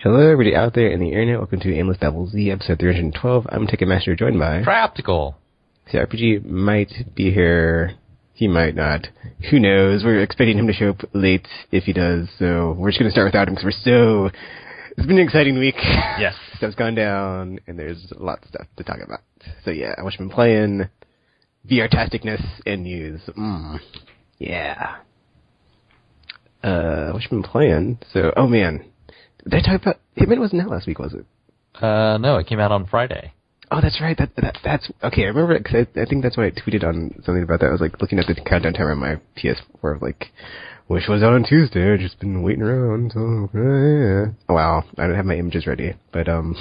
Hello, everybody out there in the internet. Welcome to Aimless Babble Z, episode 312. I'm Ticket Master, joined by Traptical. CRPG might be here. He might not. Who knows? We're expecting him to show up late if he does, so we're just going to start without him because it's been an exciting week. Yes. Stuff's gone down, and there's lots of stuff to talk about. So yeah, what you've been playing, VR-tasticness, and news. Yeah. What you've been playing? So, oh man. Did I talk about Hitman? Wasn't out last week, was it? No, it came out on Friday. Oh, that's right. That's okay. I remember it because I think that's why I tweeted on something about that. I was like looking at the countdown timer on my PS4, like, wish was out on Tuesday. I've just been waiting around. So, yeah. Oh, wow, I don't have my images ready, but well,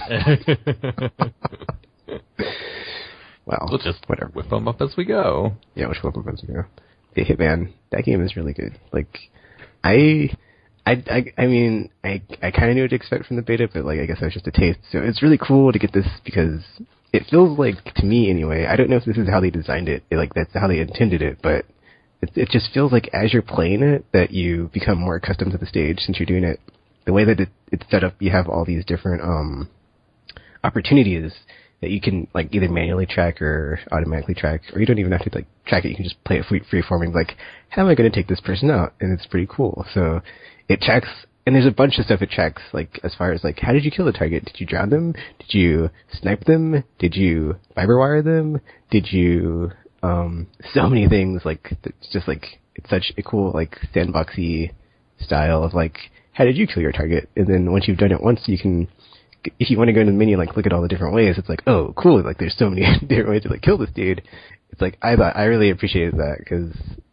we'll just whatever. whip them up as we go. Yeah, we'll whip them up as we go. The Hitman, that game is really good. Like, I mean, I kind of knew what to expect from the beta, but like, I guess that was just a taste. So it's really cool to get this because it feels like, to me anyway, I don't know if this is how they designed it, like that's how they intended it, but it just feels like as you're playing it, that you become more accustomed to the stage since you're doing it. The way that it's set up, you have all these different opportunities that you can like either manually track or automatically track, or you don't even have to like track it. You can just play it free-forming, like, how am I going to take this person out? And it's pretty cool. So it checks, and there's a bunch of stuff it checks, like, as far as, like, how did you kill the target? Did you drown them? Did you snipe them? Did you fiber wire them? Did you, so many things, like, it's just, like, it's such a cool, like, sandboxy style of, like, how did you kill your target? And then once you've done it once, you can, if you want to go into the menu and, like, look at all the different ways, it's like, oh, cool, like, there's so many different ways to, like, kill this dude. It's like, I really appreciated that, because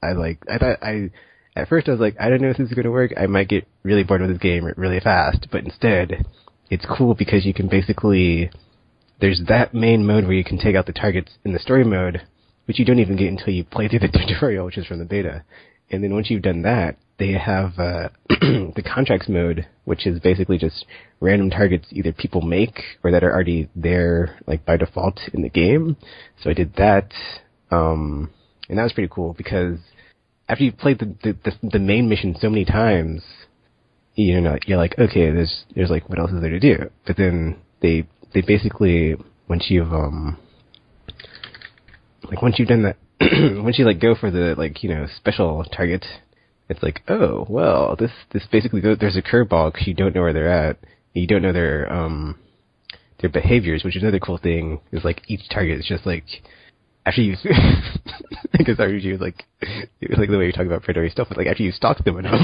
at first I was like, I don't know if this is going to work. I might get really bored with this game really fast. But instead, it's cool because you can basically, there's that main mode where you can take out the targets in the story mode, which you don't even get until you play through the tutorial, which is from the beta. And then once you've done that, they have the contracts mode, which is basically just random targets either people make or that are already there, like, by default in the game. So I did that, and that was pretty cool because after you've played the main mission so many times, you know, you're like, okay, there's like, what else is there to do? But then they basically, once you've done that, once you like go for the, like, you know, special target, it's like, oh, well, this basically goes, there's a curveball because you don't know where they're at. You don't know their behaviors, which is another cool thing, is like each target is just like, after you, because RPG was like, it was like the way you talk about predatory stuff, but like after you stalk them enough,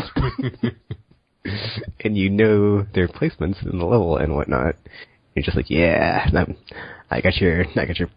and you know their placements in the level and whatnot, you're just like, yeah, I got your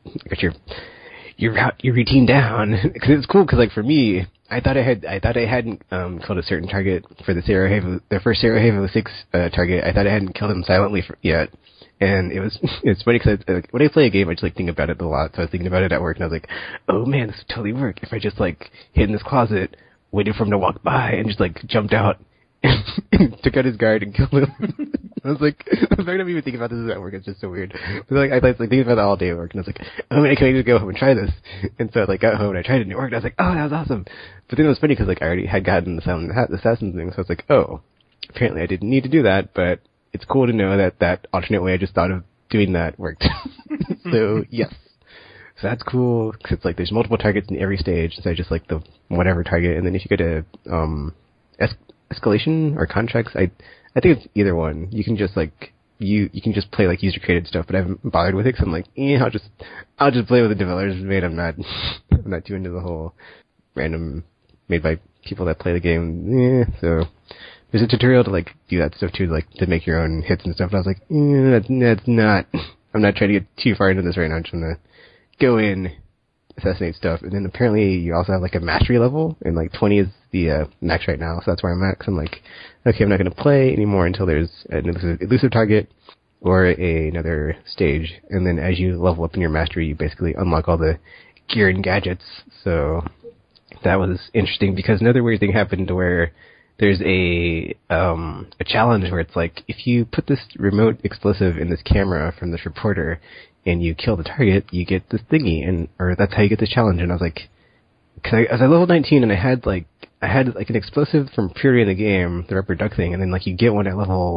routine down. Because it's cool, because like for me, I thought I hadn't killed a certain target for the first Sarajevo 6 target. I thought I hadn't killed him silently yet. And it's funny because when I play a game, I just like think about it a lot. So I was thinking about it at work, and I was like, "Oh man, this would totally work if I just like hid in this closet, waited for him to walk by, and just like jumped out and took out his guard and killed him." I was like, I'm not even thinking about this at work. It's just so weird. But like I was like thinking about that all day at work, and I was like, "Oh man, can I just go home and try this?" And so I like got home and I tried it and it worked. I was like, "Oh, that was awesome." But then it was funny because like I already had gotten the Silent Assassin thing, so I was like, "Oh, apparently I didn't need to do that," but it's cool to know that alternate way I just thought of doing that worked. So, yes. So that's cool, because it's like there's multiple targets in every stage, instead of just like the whatever target. And then if you go to escalation or contracts, I think it's either one. You can just like, you can just play like user created stuff, but I haven't bothered with it, because I'm like, I'll just play with the developers made. I'm not too into the whole random made by people that play the game. So there's a tutorial to like do that stuff too, like to make your own hits and stuff. And I was like, that's not. I'm not trying to get too far into this right now. I'm just gonna go in, assassinate stuff, and then apparently you also have like a mastery level, and like 20 is the max right now, so that's where I'm at. Cause I'm like, okay, I'm not gonna play anymore until there's an elusive target or another stage, and then as you level up in your mastery, you basically unlock all the gear and gadgets. So that was interesting because another weird thing happened to where there's a challenge where it's like, if you put this remote explosive in this camera from this reporter and you kill the target, you get this thingy, or that's how you get this challenge. And I was like, cause I was at level 19 and I had like an explosive from purely in the game, the rubber duck thing, and then like you get one at level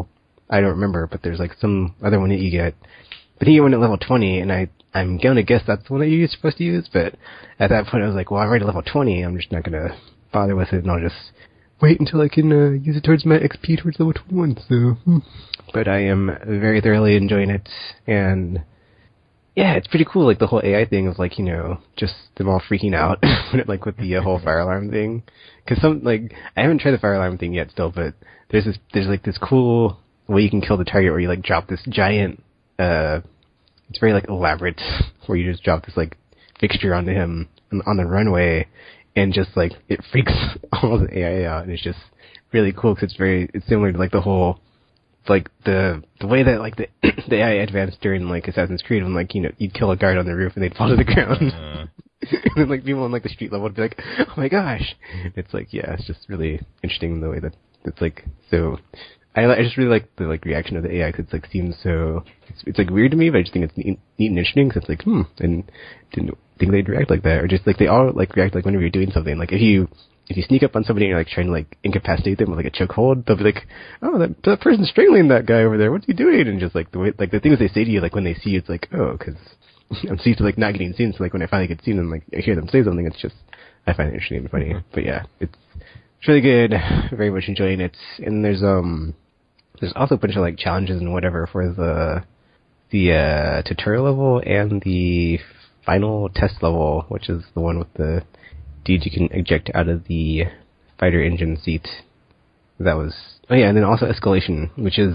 I don't remember, but there's like some other one that you get. But you get one at level 20, and I'm gonna guess that's the one that you're supposed to use, but at that point I was like, well, I'm already level 20, I'm just not gonna bother with it, and I'll just wait until I can use it towards my XP towards level 21, so... But I am very thoroughly enjoying it, and... Yeah, it's pretty cool, like, the whole AI thing of, like, you know, just them all freaking out, like, with the whole fire alarm thing. Because I haven't tried the fire alarm thing yet still, but there's this cool way you can kill the target where you, like, drop this giant, it's very, like, elaborate, where you just drop this, like, fixture onto him on the runway, and just, like, it freaks all the AI out, and it's just really cool, because it's similar to, like, the whole... like the way that like the AI advanced during like Assassin's Creed when like, you know, you'd kill a guard on the roof and they'd fall to the ground. And then like people on like the street level would be like, oh my gosh. It's like, yeah, it's just really interesting the way that it's like, so I just really like the like reaction of the AI because it's like seems so, it's like weird to me, but I just think it's neat and interesting because it's like, and didn't think they'd react like that, or just like they all like react like whenever you're doing something. Like if you sneak up on somebody and you're like trying to like incapacitate them with like a chokehold, they'll be like, "Oh, that person's strangling that guy over there. What's he doing?" And just like the way, like the things they say to you, like when they see you, it's like, "Oh, because I'm used to like not getting seen." So like when I finally get seen and like I hear them say something, it's just I find it interesting and funny. But yeah, it's really good. Very much enjoying it. And there's also a bunch of like challenges and whatever for the tutorial level and the final test level, which is the one with the dudes you can eject out of the fighter engine seat. That was... Oh yeah, and then also escalation, which is...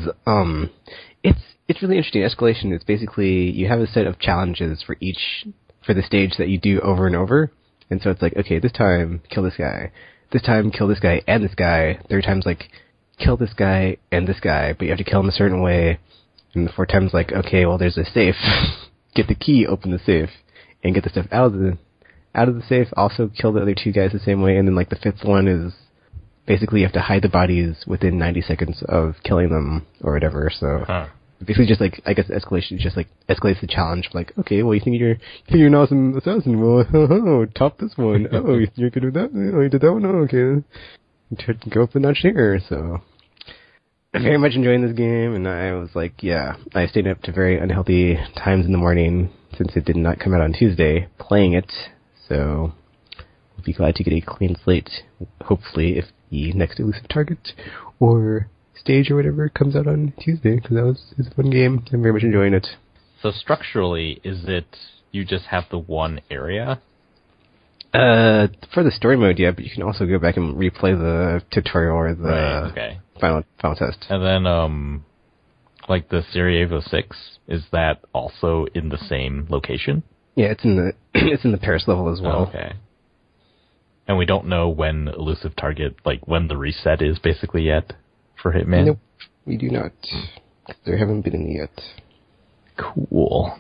It's really interesting. Escalation is basically... You have a set of challenges for the stage that you do over and over. And so it's like, okay, this time, kill this guy. This time, kill this guy and this guy. Third time's like, kill this guy and this guy, but you have to kill him a certain way. And the fourth time's like, okay, well, there's a safe. Get the key, open the safe, and get the stuff out of the safe, also kill the other two guys the same way, and then like the fifth one is basically you have to hide the bodies within 90 seconds of killing them or whatever. So basically just like, I guess escalation just like escalates the challenge. Like, okay, well you think you're an awesome assassin, well top this one. Oh, you think you're good with that? Oh, you did that one? Oh, okay. Go up the notch here. So I'm very much enjoying this game, and I was like, yeah, I stayed up to very unhealthy times in the morning since it did not come out on Tuesday playing it. So, we'll be glad to get a clean slate, hopefully, if the next Elusive Target or stage or whatever comes out on Tuesday, because it's a fun game. I'm very much enjoying it. So structurally, is it you just have the one area? For the story mode, yeah, but you can also go back and replay the tutorial or the final test. And then, like the Sarajevo 6, is that also in the same location? Yeah, it's in the Paris level as well. Oh, okay. And we don't know when Elusive Target, like when the reset is basically yet for Hitman? Nope, we do not. There haven't been any yet. Cool.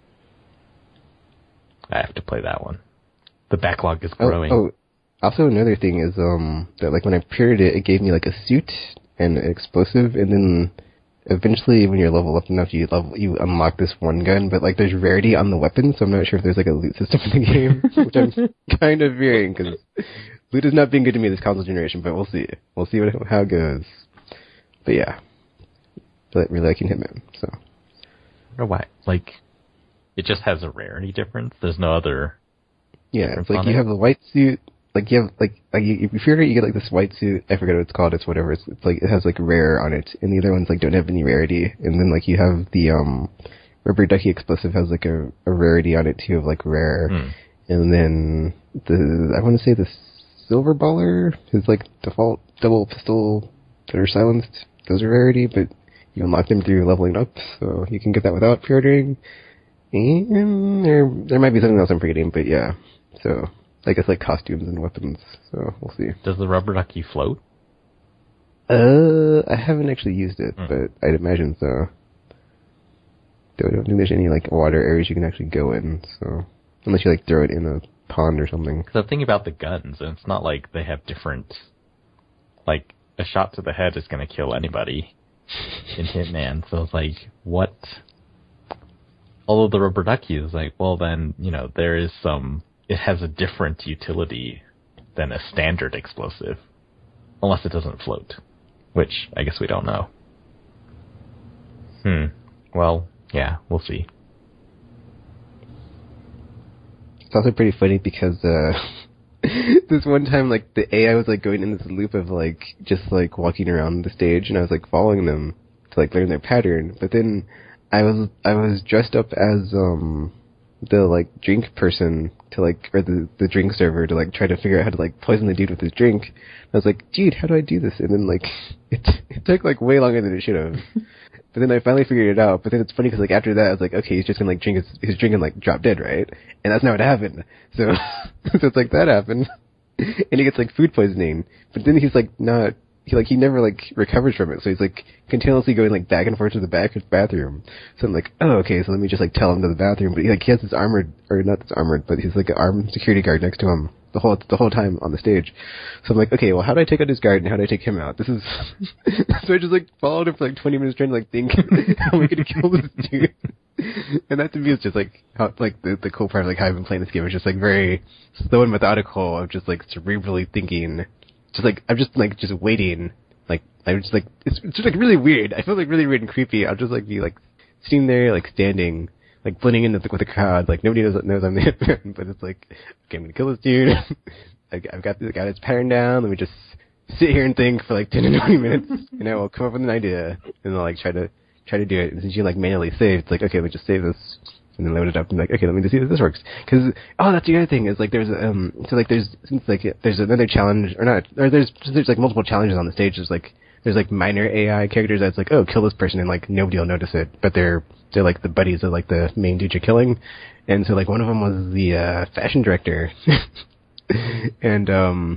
I have to play that one. The backlog is growing. Oh, also another thing is that like when I paired it, it gave me like a suit and an explosive, and then eventually, when you're level up enough, you unlock this one gun, but like there's rarity on the weapon, so I'm not sure if there's like a loot system in the game, which I'm kind of fearing because loot has not been good to me this console generation. But we'll see. We'll see how it goes. But yeah, really liking Hitman. So I wonder why. Like, it just has a rarity difference. There's no other. Yeah, it's like you have the white suit. Like you have if you figure it, you get like this white suit. I forget what it's called. It's whatever. It's like it has like rare on it, and the other ones like don't have any rarity. And then like you have the rubber ducky explosive has like a rarity on it too of like rare. And then I want to say the silver baller is like default double pistol that are silenced. Those are rarity, but you unlock them through leveling up, so you can get that without pre-ordering. And there might be something else I'm forgetting, but yeah. So I guess like costumes and weapons, so we'll see. Does the rubber ducky float? I haven't actually used it, but I'd imagine so. Though I don't think there's any like water areas you can actually go in, so unless you like throw it in a pond or something. Because I'm thinking about the guns, and it's not like they have different. Like a shot to the head is going to kill anybody in Hitman, so it's like what? Although the rubber ducky is like, well then there is some. It has a different utility than a standard explosive. Unless it doesn't float. Which, I guess we don't know. Well, yeah, we'll see. It's also pretty funny because this one time, like, the AI was like going in this loop of like just like walking around the stage, and I was like following them to like learn their pattern. But then I was dressed up as the like drink person to like, or the drink server to like try to figure out how to like poison the dude with his drink. And I was like, dude, how do I do this? And then like it took like way longer than it should have. But then I finally figured it out. But then it's funny because like after that I was like, okay, he's just gonna like drink his drink and like drop dead, right? And that's not what happened. So so it's like that happened, and he gets like food poisoning. But then he's like not. He never like recovers from it, so he's like continuously going like back and forth to the bathroom. So I'm like, oh, okay, so let me just like tell him to the bathroom. But he has this armored, or not this armored, but he's like an armed security guard next to him the whole time on the stage. So I'm like, okay, well, how do I take out his guard and how do I take him out? This is so I just like followed him for like 20 minutes trying to like think how am I gonna kill this dude. And that to me is just like how like the cool part of like how I've been playing this game is just like very slow and methodical of just like cerebrally thinking. Just like I'm just waiting, like I'm just like it's just like really weird. I feel like really weird and creepy. I'll just like be like sitting there, like standing, like blending in with the crowd. Like nobody knows I'm the hitman, but it's like, okay, I'm gonna kill this dude. I've got this pattern down. Let me just sit here and think for like 10 to 20 minutes, and I will come up with an idea, and I'll like try to do it. And since you like manually save, it's like, okay, let me just save this. And then load it up and be like, okay, let me just see if this works. Because, that's the other thing, is like there's, there's another challenge, there's like multiple challenges on the stage. There's like minor AI characters that's like, oh, kill this person, and like nobody will notice it. But they're like the buddies of like the main dude you're killing. And so like one of them was the, fashion director. And,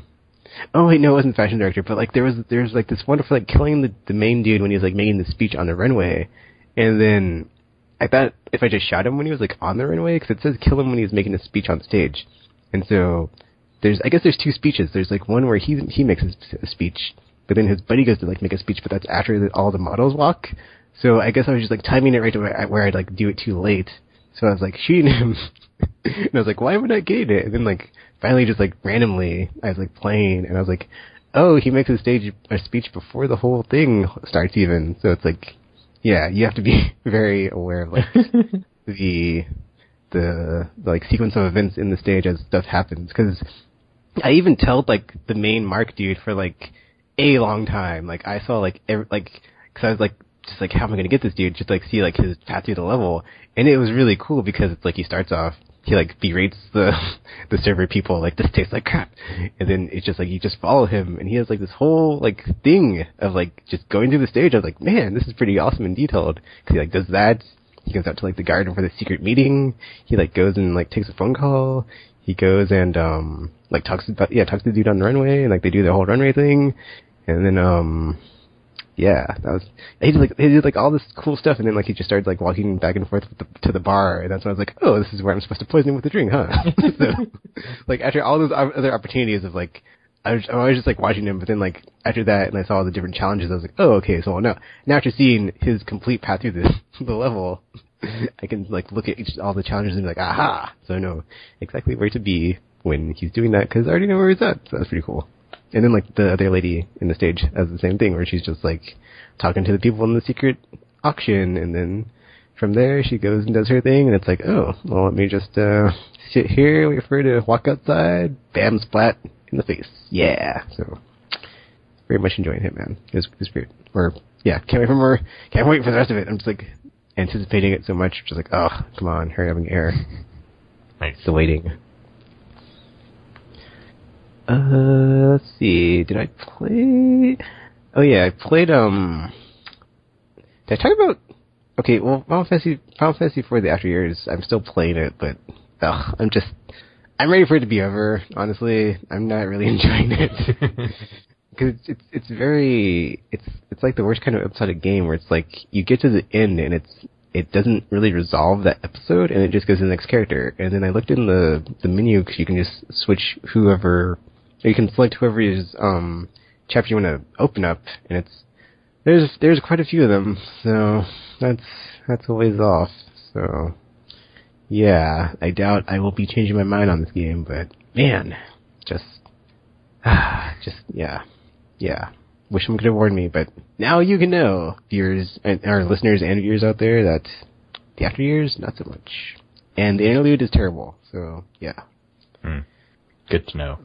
oh wait, no, it wasn't fashion director, but like there was like this wonderful like killing the main dude when he was like making the speech on the runway. And then I thought if I just shot him when he was like on the runway, because it says kill him when he was making a speech on stage, and so I guess there's two speeches. There's like one where he makes a speech, but then his buddy goes to like make a speech, but that's after all the models walk. So I guess I was just like timing it right to where I'd like do it too late. So I was like shooting him, and I was like, why am I not getting it? And then like finally just like randomly I was like playing, and I was like, oh, he makes a speech before the whole thing starts even. So it's like, yeah, you have to be very aware of like the like sequence of events in the stage as stuff happens. Because I even told like the main Mark dude for like a long time. Like I saw like because I was like just like how am I gonna get this dude? Just like see like his path through the level, and it was really cool because it's like he starts off. He like berates the server people like this tastes like crap, and then it's just like you just follow him, and he has like this whole like thing of like just going through the stage. I was like, man, this is pretty awesome and detailed, because he like does that. He goes out to like the garden for the secret meeting. He like goes and like takes a phone call. He goes and like talks to the dude on the runway, and like they do the whole runway thing, and then yeah, he did like all this cool stuff, and then like he just started like walking back and forth to the bar, and that's when I was like, oh, this is where I'm supposed to poison him with the drink, huh? So, like after all those other opportunities of like, I was just like watching him, but then like after that, and I saw all the different challenges, I was like, oh, okay, so now after seeing his complete path through the level, I can like look at all the challenges and be like, aha! So I know exactly where to be when he's doing that, because I already know where he's at. So that's pretty cool. And then, like, the other lady in the stage has the same thing, where she's just, like, talking to the people in the secret auction, and then from there she goes and does her thing, and it's like, oh, well, let me just sit here, wait for her to walk outside, bam, splat, in the face. Yeah. So, very much enjoying Hitman. It was great. Or, yeah, can't wait for the rest of it. I'm just, like, anticipating it so much, just like, oh, come on, hurry up and get air. Nice. Still waiting. Let's see. Did I play? Oh yeah, I played. Did I talk about? Okay, well, Final Fantasy IV: The After Years. I'm still playing it, but I'm ready for it to be over. Honestly, I'm not really enjoying it because it's like the worst kind of episodic game where it's like you get to the end and it doesn't really resolve that episode, and it just goes to the next character. And then I looked in the menu because you can just switch whoever. Or you can select whoever's chapter you want to open up, and there's quite a few of them, so that's a ways off. So yeah, I doubt I will be changing my mind on this game, but man, just yeah. wish someone could have warned me, but now you can know, viewers, and our listeners and viewers out there, that the after years, not so much. And the interlude is terrible, so, yeah. Good to know.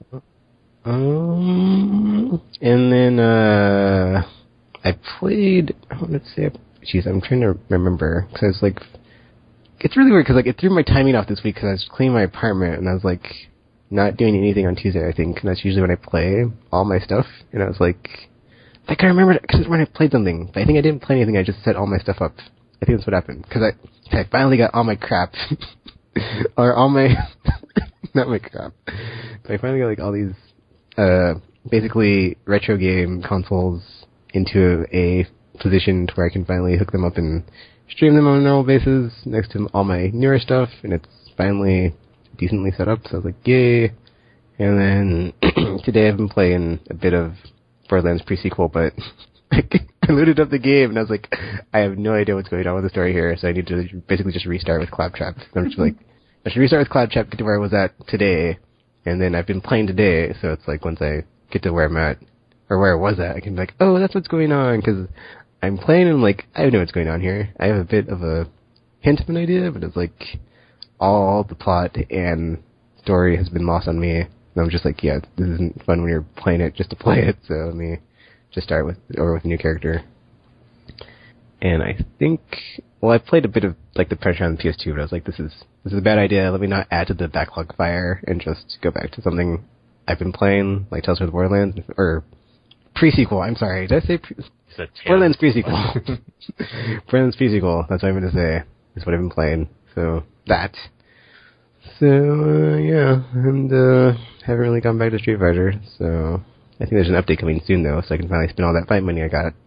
And then, I played, let's say, I'm trying to remember, because I was like, it's really weird, because like, it threw my timing off this week, because I was cleaning my apartment, and I was like, not doing anything on Tuesday, I think, and that's usually when I play all my stuff, and I was like, I can remember, because it's when I played something, but I think I didn't play anything, I just set all my stuff up. I think that's what happened, because I finally got all my crap, or all my, not my crap, but I finally got like all these, basically retro game consoles into a position to where I can finally hook them up and stream them on a normal basis next to all my newer stuff, and it's finally decently set up, so I was like, yay. And then today I've been playing a bit of Borderlands pre-sequel, but I loaded up the game and I was like, I have no idea what's going on with the story here, so I need to basically just restart with Claptrap. So I'm just like, I should restart with Claptrap, get to where I was at today, and then I've been playing today, so it's like once I get to where I'm at, or where I was at, I can be like, oh, that's what's going on, because I'm playing and I'm like, I know what's going on here. I have a bit of a hint of an idea, but it's like, all the plot and story has been lost on me, and I'm just like, yeah, this isn't fun when you're playing it just to play it, so let me just start with a new character. And I think, well, I played a bit of like the Predator on the PS2, but I was like, this is a bad idea. Let me not add to the backlog fire and just go back to something I've been playing, like Tales from the Borderlands, or pre-sequel. I'm sorry, did I say Borderlands pre-sequel? Borderlands pre-sequel. That's what I'm going to say. Is what I've been playing. So that. So yeah, and haven't really gone back to Street Fighter. So I think there's an update coming soon though, so I can finally spend all that fight money I got.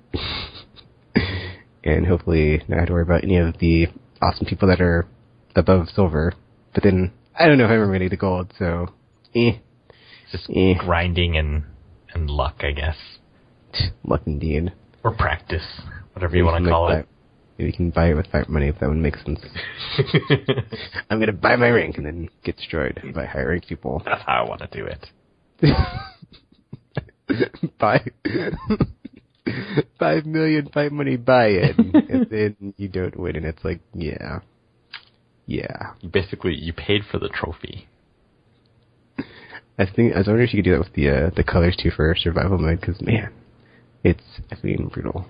And hopefully not have to worry about any of the awesome people that are above silver. But then, I don't know if I'm ever going to get the gold, so, Just grinding and luck, I guess. Luck indeed. Or practice, whatever you want to call it. Maybe you can buy it with fight money, if that would make sense. I'm going to buy my rank and then get destroyed by higher ranked people. That's how I want to do it. Buy 5 million fight money buy-in, and then you don't win, and it's like, yeah. Basically, you paid for the trophy. I was wondering if you could do that with the colors too for survival mode, because man, it's effing brutal.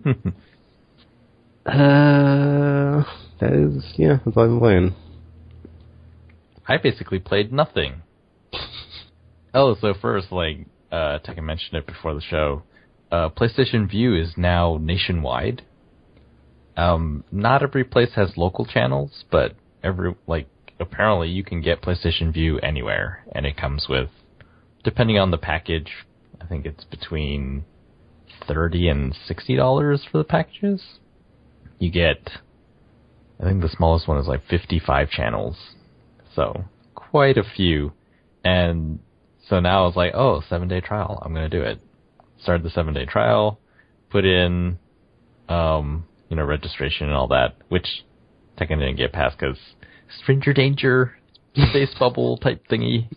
That's all I've been playing. I basically played nothing. Oh, so first, like, Tekken mentioned it before the show, PlayStation Vue is now nationwide. Not every place has local channels, but apparently you can get PlayStation Vue anywhere, and it comes with, depending on the package, I think it's between $30 and $60 for the packages. You get, I think the smallest one is like 55 channels, so quite a few. And so now I was like, 7-day trial, I'm going to do it. Started the 7-day trial, put in, registration and all that, which Tekken didn't get past because stranger danger, space bubble type thingy.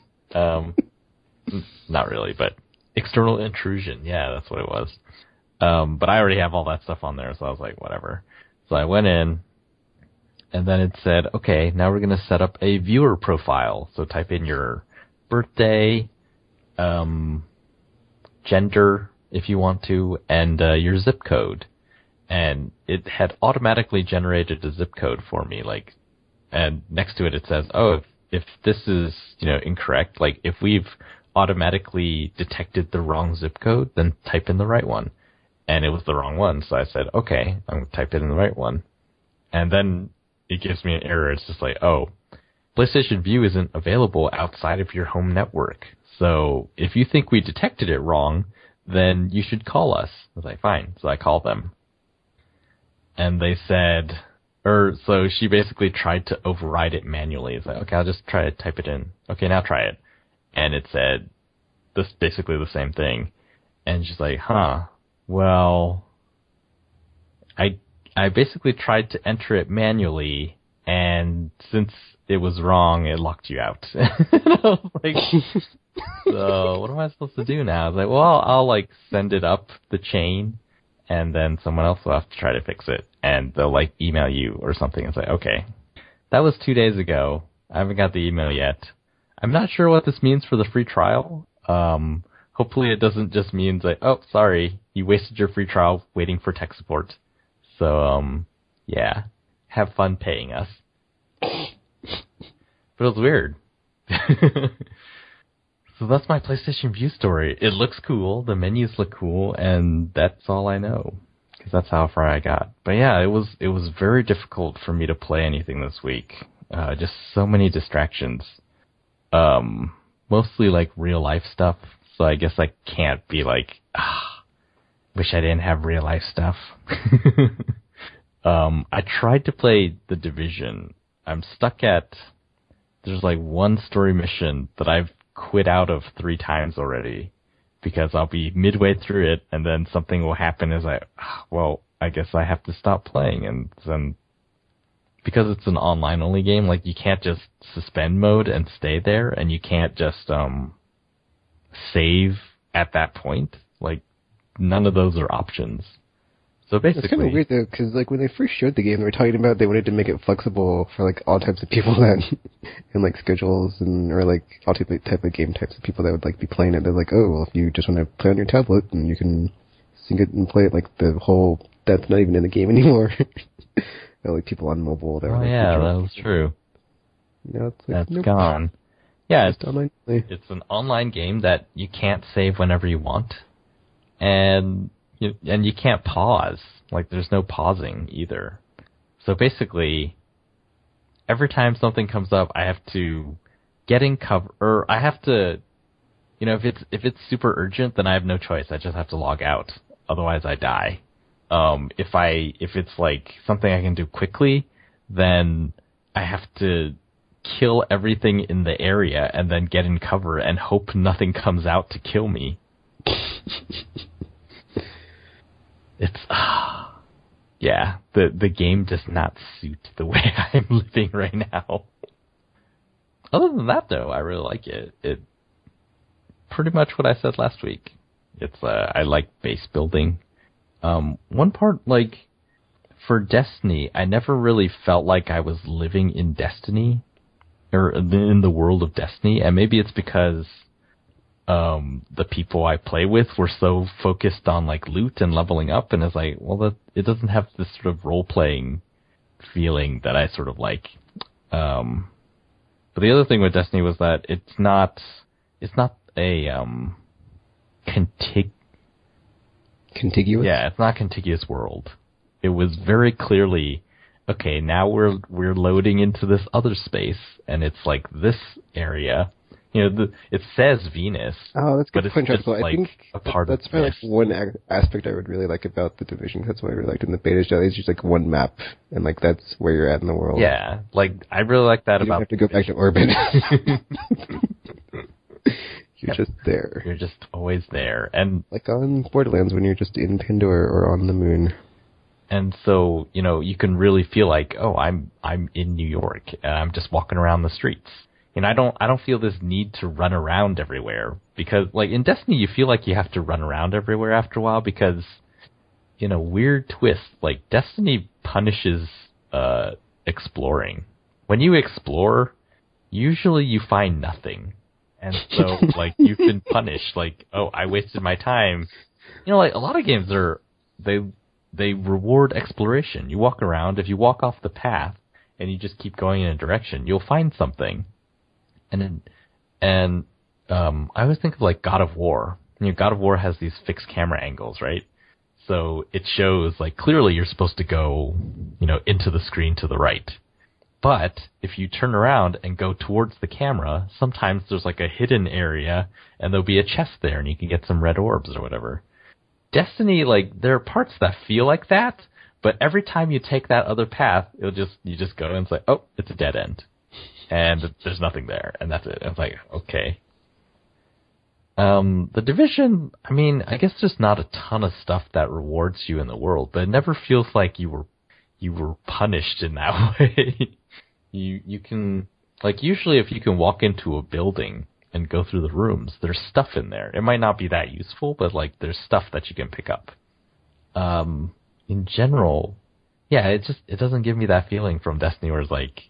Not really, but external intrusion. Yeah, that's what it was. But I already have all that stuff on there, so I was like, whatever. So I went in, and then it said, okay, now we're going to set up a viewer profile. So type in your birthday, gender, if you want to, and your zip code. And it had automatically generated a zip code for me, and next to it says, if this is, incorrect, like if we've automatically detected the wrong zip code, then type in the right one. And it was the wrong one, so I said, okay, I'm going to type it in the right one. And then it gives me an error. It's just like, PlayStation Vue isn't available outside of your home network. So if you think we detected it wrong, then you should call us. I was like, fine. So I called them. And they said, so she basically tried to override it manually. It's like, okay, I'll just try to type it in. Okay, now try it. And it said basically the same thing. And she's like, well, I basically tried to enter it manually, and since it was wrong, it locked you out. And I was like, So what am I supposed to do now? I was like, well, I'll like send it up the chain, and then someone else will have to try to fix it, and they'll like email you or something. It's like, okay, that was 2 days ago. I haven't got the email yet. I'm not sure what this means for the free trial. Hopefully it doesn't just mean like, oh, sorry, you wasted your free trial waiting for tech support. So, yeah, have fun paying us. But it was weird. So that's my PlayStation Vue story. It looks cool, the menus look cool, and that's all I know. Because that's how far I got. But yeah, it was very difficult for me to play anything this week. Just so many distractions. Mostly like real life stuff. So I guess I can't be like, wish I didn't have real life stuff. I tried to play The Division. I'm stuck at, there's like one story mission that I've quit out of 3 times already. Because I'll be midway through it and then something will happen as well, I guess I have to stop playing. And then, because it's an online only game, like you can't just suspend mode and stay there, and you can't just, save at that point. Like, none of those are options. So basically, it's kind of weird though, because like when they first showed the game, they were talking about they wanted to make it flexible for like all types of people that, and like schedules and or like all type of game types of people that would like be playing it. They're like, oh well, if you just want to play on your tablet, then you can sync it and play it like the whole. That's not even in the game anymore. Like people on mobile. That that was true. No, it's like, that's gone. Yeah, it's online. It's an online game that you can't save whenever you want, and you can't pause. Like, there's no pausing either. So basically, every time something comes up, I have to get in cover, or I have to, if it's super urgent, then I have no choice. I just have to log out. Otherwise, I die. If it's like something I can do quickly, then I have to kill everything in the area and then get in cover and hope nothing comes out to kill me. It's, yeah, the game does not suit the way I'm living right now. Other than that, though, I really like it. It pretty much what I said last week. It's, I like base building. One part, like, for Destiny, I never really felt like I was living in Destiny, or in the world of Destiny, and maybe it's because the people I play with were so focused on like loot and leveling up, and it's like, well, it doesn't have this sort of role-playing feeling that I sort of like. But the other thing with Destiny was that it's not a contiguous. Yeah, it's not a contiguous world. It was very clearly, okay, now we're loading into this other space, and it's like this area. It says Venus. Oh, that's good point, just like I think a part that's of probably like one aspect I would really like about The Division. That's what I really liked in the beta. It's just like one map, and like that's where you're at in the world. Yeah, like I really like that you about. You have to go back to orbit. You're just there. You're just always there, and like on Borderlands when you're just in Pandora or on the moon. And so, you can really feel like, oh, I'm in New York, and I'm just walking around the streets. And I don't feel this need to run around everywhere, because like in Destiny you feel like you have to run around everywhere after a while, because weird twist, like Destiny punishes exploring. When you explore, usually you find nothing. And so like you've been punished, like, oh, I wasted my time. Like a lot of games they reward exploration. You walk around, if you walk off the path and you just keep going in a direction, you'll find something. And I always think of like God of War. God of War has these fixed camera angles, right? So it shows like clearly you're supposed to go, into the screen to the right. But if you turn around and go towards the camera, sometimes there's like a hidden area and there'll be a chest there and you can get some red orbs or whatever. Destiny, like, there are parts that feel like that, but every time you take that other path, you just go and it's like, oh, it's a dead end. And there's nothing there, and that's it. It's like, okay. The Division, I mean, I guess there's not a ton of stuff that rewards you in the world, but it never feels like you were punished in that way. You can, like, usually if you can walk into a building and go through the rooms, there's stuff in there. It might not be that useful, but like there's stuff that you can pick up. In general, yeah, it doesn't give me that feeling from Destiny where it's like,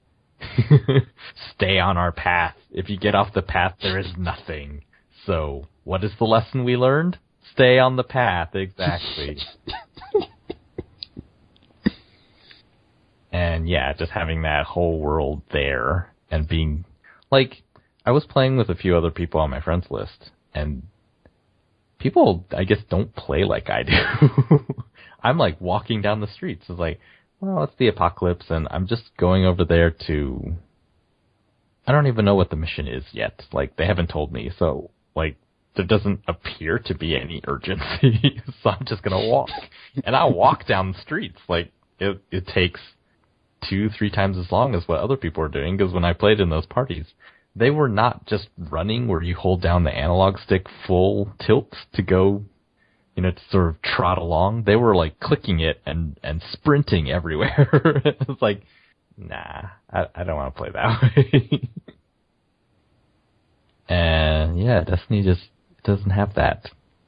stay on our path. If you get off the path, there is nothing. So, what is the lesson we learned? Stay on the path, exactly. And yeah, just having that whole world there and being, like, I was playing with a few other people on my friends list, and people, I guess, don't play like I do. I'm like walking down the streets. It's like, well, it's the apocalypse, and I'm just going over there to... I don't even know what the mission is yet. Like, they haven't told me, so, like, there doesn't appear to be any urgency, so I'm just gonna walk. And I walk down the streets. Like, it takes 2-3 times as long as what other people are doing, because when I played in those parties, they were not just running where you hold down the analog stick full tilt to go, to sort of trot along. They were like clicking it and sprinting everywhere. It's like, nah, I don't want to play that way. And yeah, Destiny just doesn't have that.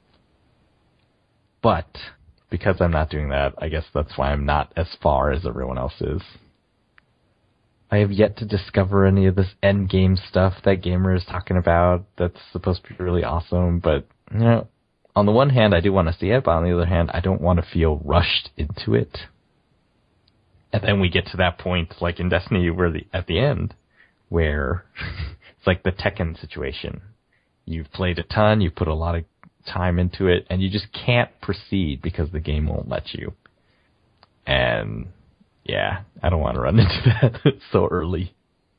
But because I'm not doing that, I guess that's why I'm not as far as everyone else is. I have yet to discover any of this end game stuff that Gamer is talking about that's supposed to be really awesome, but, on the one hand, I do want to see it, but on the other hand, I don't want to feel rushed into it. And then we get to that point, like in Destiny, at the end, where it's like the Tekken situation. You've played a ton, you've put a lot of time into it, and you just can't proceed because the game won't let you. And yeah, I don't want to run into that so early.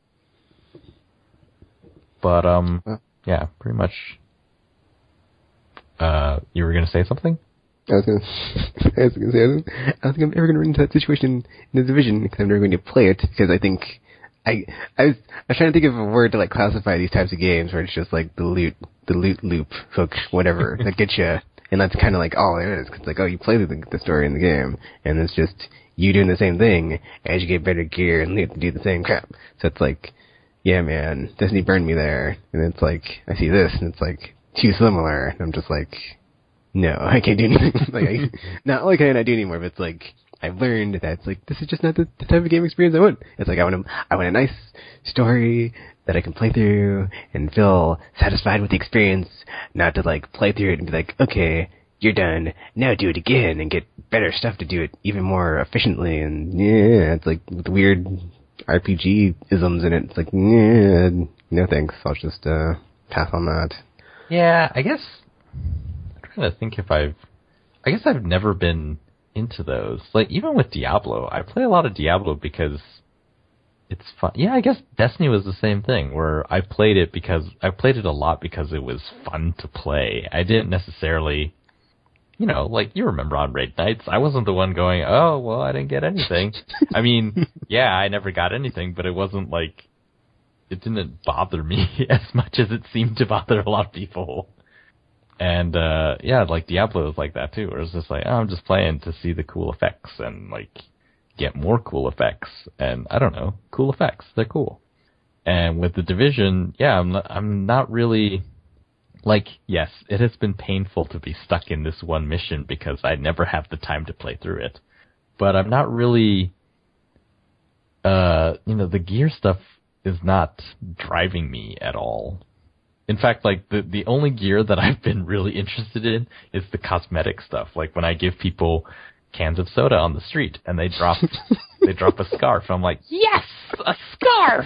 But yeah, pretty much. You were gonna say something? I was gonna say I don't think I'm ever gonna run into that situation in the Division because I'm never going to play it because I think I was trying to think of a word to like classify these types of games where it's just like the loot loop hook whatever that gets you, and that's kind of like all it is. Cause it's like, oh, you play the story in the game, and it's just you doing the same thing as you get better gear and loot to do the same crap. So it's like, yeah, man, Destiny burned me there, and it's like I see this, and it's like too similar, and I'm just like, no, I can't do anything. Not like I not do anymore, but it's like I've learned that it's like this is just not the type of game experience I want. It's like I want a nice story that I can play through and feel satisfied with the experience, not to like play through it and be like, okay, you're done, now do it again and get better stuff to do it even more efficiently. And yeah, it's like with weird RPG isms in it. It's like, yeah, no thanks. I'll just pass on that. Yeah, I guess I'm trying to think if I guess I've never been into those. Like, even with Diablo, I play a lot of Diablo because it's fun. Yeah, I guess Destiny was the same thing, where I played it a lot because it was fun to play. I didn't necessarily, like, you remember on raid nights, I wasn't the one going, oh, well, I didn't get anything. I mean, yeah, I never got anything, but it wasn't like, it didn't bother me as much as it seemed to bother a lot of people. And, yeah, like Diablo is like that too, where it's just like, oh, I'm just playing to see the cool effects and, like, get more cool effects. And, I don't know, cool effects, they're cool. And with The Division, yeah, I'm not really, like, yes, it has been painful to be stuck in this one mission because I never have the time to play through it. But I'm not really, the gear stuff is not driving me at all. In fact, like, the only gear that I've been really interested in is the cosmetic stuff. Like, when I give people cans of soda on the street and they drop a scarf, I'm like, yes, a scarf!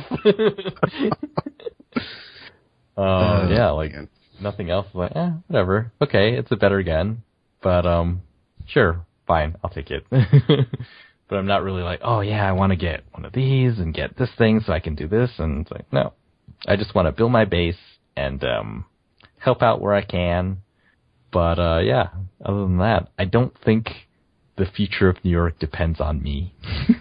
Yeah, like, nothing else. Like, whatever. Okay, it's a better gun. But, sure, fine, I'll take it. But I'm not really like, oh yeah, I want to get one of these and get this thing so I can do this. And it's like, no. I just want to build my base and help out where I can. But, yeah, other than that, I don't think the future of New York depends on me.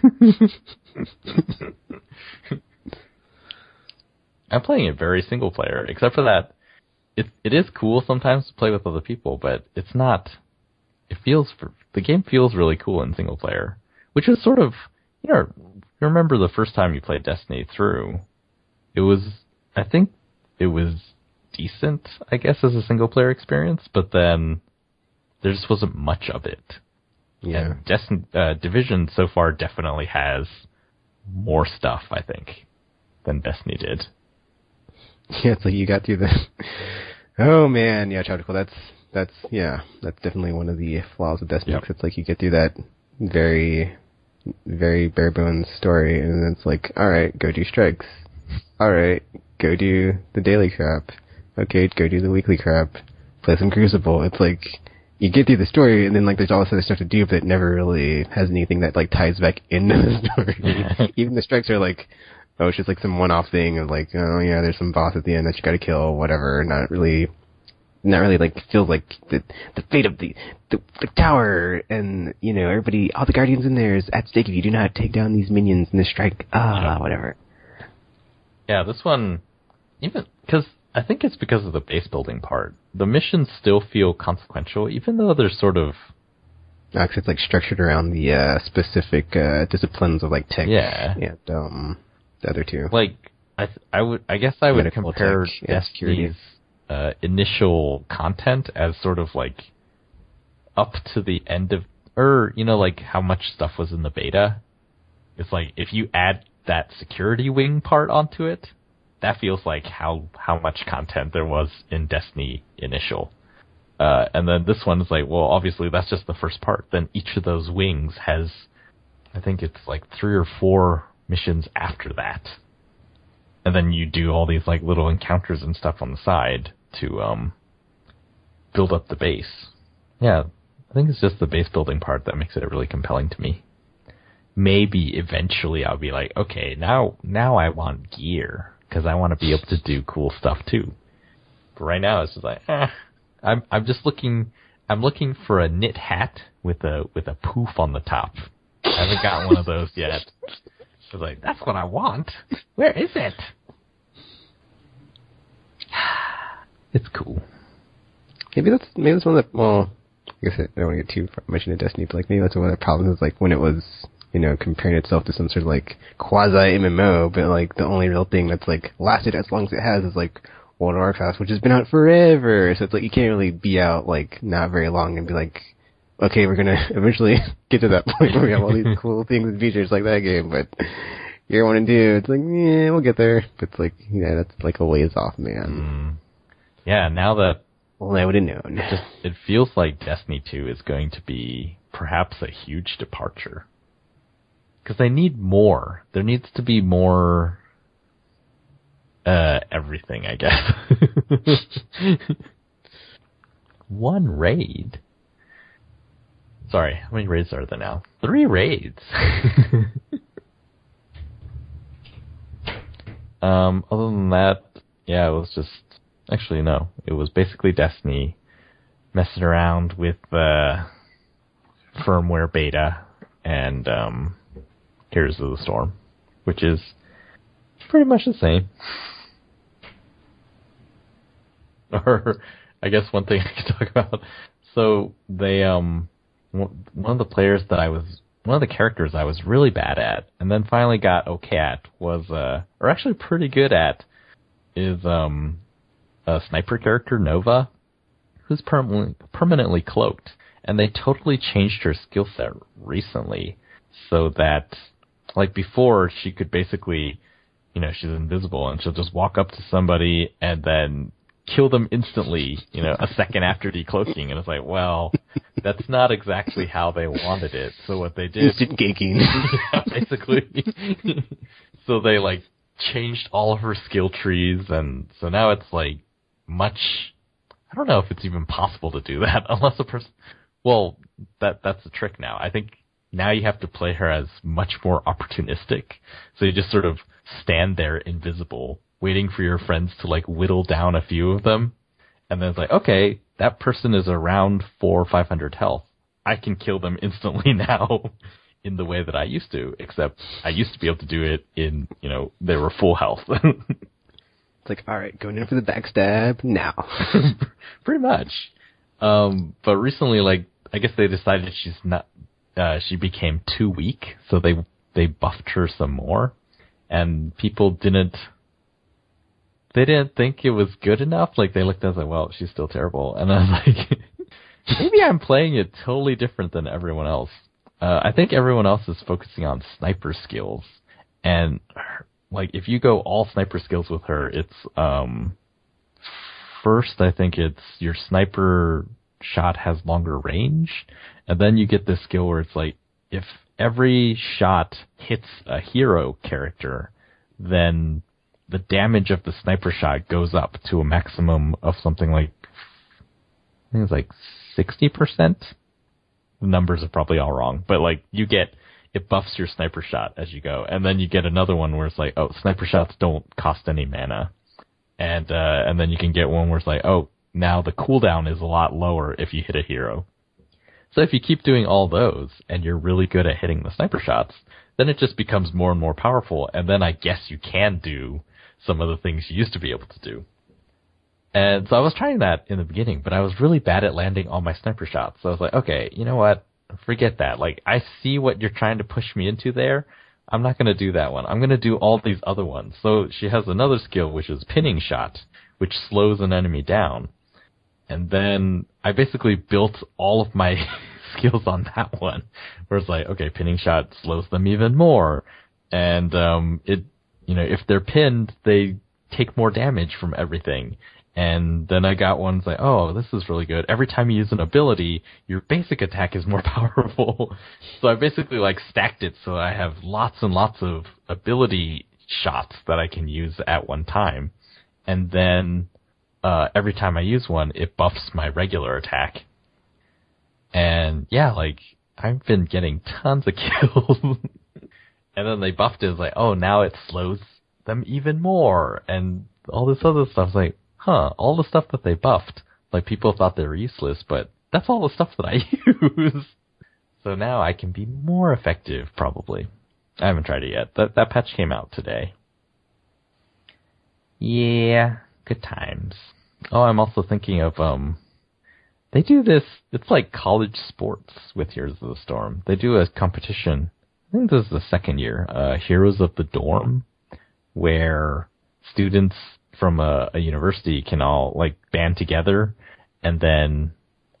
I'm playing it very single player, except for that it is cool sometimes to play with other people, but it's not, the game feels really cool in single player, which was sort of, you remember the first time you played Destiny through, it was, I think, it was decent, I guess, as a single player experience, but then there just wasn't much of it. Yeah. And Division so far definitely has more stuff, I think, than Destiny did. Yeah, it's like you got through the... Oh, man. Yeah, Tropical, that's definitely one of the flaws of Destiny. Yep. It's like you get through that very, very bare bones story, and then it's like, alright, go do strikes. Alright, go do the daily crap. Okay, go do the weekly crap. Play some Crucible. It's like, you get through the story, and then like there's all this other stuff to do, but it never really has anything that like ties back into the story. Even the strikes are like, oh, it's just like some one-off thing of like, oh yeah, there's some boss at the end that you gotta kill, whatever. Not really like feels like the fate of the tower, and you know everybody, all the guardians in there is at stake if you do not take down these minions in this strike. Whatever. Yeah, this one, even because I think it's because of the base building part. The missions still feel consequential, even though they're sort of... Because it's like structured around the specific disciplines of like tech. Yeah. And the other two. Like I guess I would compare Destiny's initial content as sort of like up to the end of, or you know, like how much stuff was in the beta. It's like if you add that security wing part onto it, that feels like how much content there was in Destiny initial. And then this one is like, well, obviously that's just the first part. Then each of those wings has, I think it's like 3 or 4 missions after that. And then you do all these like little encounters and stuff on the side to build up the base. Yeah, I think it's just the base building part that makes it really compelling to me. Maybe eventually I'll be like, okay, now I want gear, because I want to be able to do cool stuff too. But right now it's just like, I'm just looking for a knit hat with a poof on the top. I haven't gotten one of those yet. I was like, that's what I want. Where is it? It's cool. Maybe that's one of the, well, I guess I don't want to get too much into Destiny, but like maybe that's one of the problems is like when it was, you know, comparing itself to some sort of like quasi MMO, but like the only real thing that's like lasted as long as it has is like World of Warcraft, which has been out forever. So it's like you can't really be out like not very long and be like, okay, we're gonna eventually get to that point where we have all these cool things and features like that game, but Year 1 and 2, it's like, yeah, we'll get there. But it's like, yeah, that's like a ways off, man. Yeah, now that... Well, I would have known. It feels like Destiny 2 is going to be perhaps a huge departure. Because they need more. There needs to be more... everything, I guess. One raid? Sorry, how many raids are there now? 3 raids! Other than that, yeah, it was just... Actually, no. It was basically Destiny messing around with firmware beta and Heroes of the Storm, which is pretty much the same. Or, I guess one thing I could talk about. So, they, one of the characters I was really bad at, and then finally got okay at, was, or actually pretty good at, is, a sniper character, Nova, who's permanently cloaked. And they totally changed her skill set recently so that, like before, she could basically, you know, she's invisible and she'll just walk up to somebody and then kill them instantly, you know, a second after decloaking. And it's like, well, that's not exactly how they wanted it. So what they did... Instant ganking. Yeah, basically. So they, like, changed all of her skill trees, and so now it's, like, much... I don't know if it's even possible to do that, unless a person... Well, that's the trick now. I think now you have to play her as much more opportunistic. So you just sort of stand there invisible, waiting for your friends to, like, whittle down a few of them. And then it's like, okay, that person is around 400 or 500 health. I can kill them instantly now in the way that I used to, except I used to be able to do it in, you know, they were full health. It's like, alright, going in for the backstab now. Pretty much. But recently, like, I guess they decided she's not, she became too weak, so they buffed her some more. And people didn't, they didn't think it was good enough. Like, they looked at us like, well, she's still terrible. And I was like, maybe I'm playing it totally different than everyone else. I think everyone else is focusing on sniper skills. And, like, if you go all sniper skills with her, it's, first, I think it's your sniper shot has longer range. And then you get this skill where it's like, if every shot hits a hero character, then the damage of the sniper shot goes up to a maximum of something like, I think it's like 60%. The numbers are probably all wrong, but like it buffs your sniper shot as you go. And then you get another one where it's like, oh, sniper shots don't cost any mana. And then you can get one where it's like, oh, now the cooldown is a lot lower if you hit a hero. So if you keep doing all those and you're really good at hitting the sniper shots, then it just becomes more and more powerful. And then I guess you can do some of the things you used to be able to do. And so I was trying that in the beginning, but I was really bad at landing all my sniper shots. So I was like, okay, you know what? Forget that. Like, I see what you're trying to push me into there. I'm not going to do that one. I'm going to do all these other ones. So she has another skill, which is pinning shot, which slows an enemy down. And then I basically built all of my skills on that one, where it's like, okay, pinning shot slows them even more. And, if they're pinned, they take more damage from everything. And then I got ones like, oh, this is really good. Every time you use an ability, your basic attack is more powerful. So I basically like stacked it so I have lots and lots of ability shots that I can use at one time. And then every time I use one, it buffs my regular attack. And yeah, like, I've been getting tons of kills. And then they buffed it. It's like, oh, now it slows them even more. And all this other stuff. It's like, all the stuff that they buffed, like, people thought they were useless, but that's all the stuff that I use. So now I can be more effective, probably. I haven't tried it yet. That patch came out today. Yeah, good times. Oh, I'm also thinking of, they do this, it's like college sports with Heroes of the Storm. They do a competition, I think this is the second year, Heroes of the Dorm, where students from a university can all like band together, and then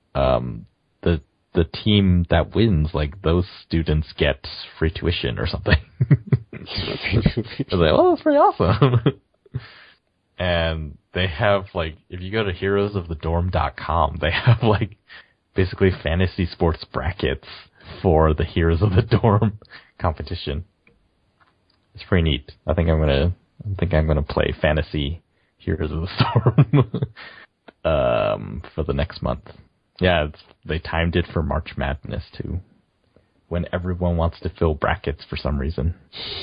the team that wins, like, those students get free tuition or something. I was like, oh, that's pretty awesome. And they have, like, if you go to heroesofthedorm.com, they have, like, basically fantasy sports brackets for the Heroes of the Dorm competition. It's pretty neat. I think I'm gonna play fantasy Heroes of the Storm for the next month. Yeah, they timed it for March Madness too, when everyone wants to fill brackets for some reason.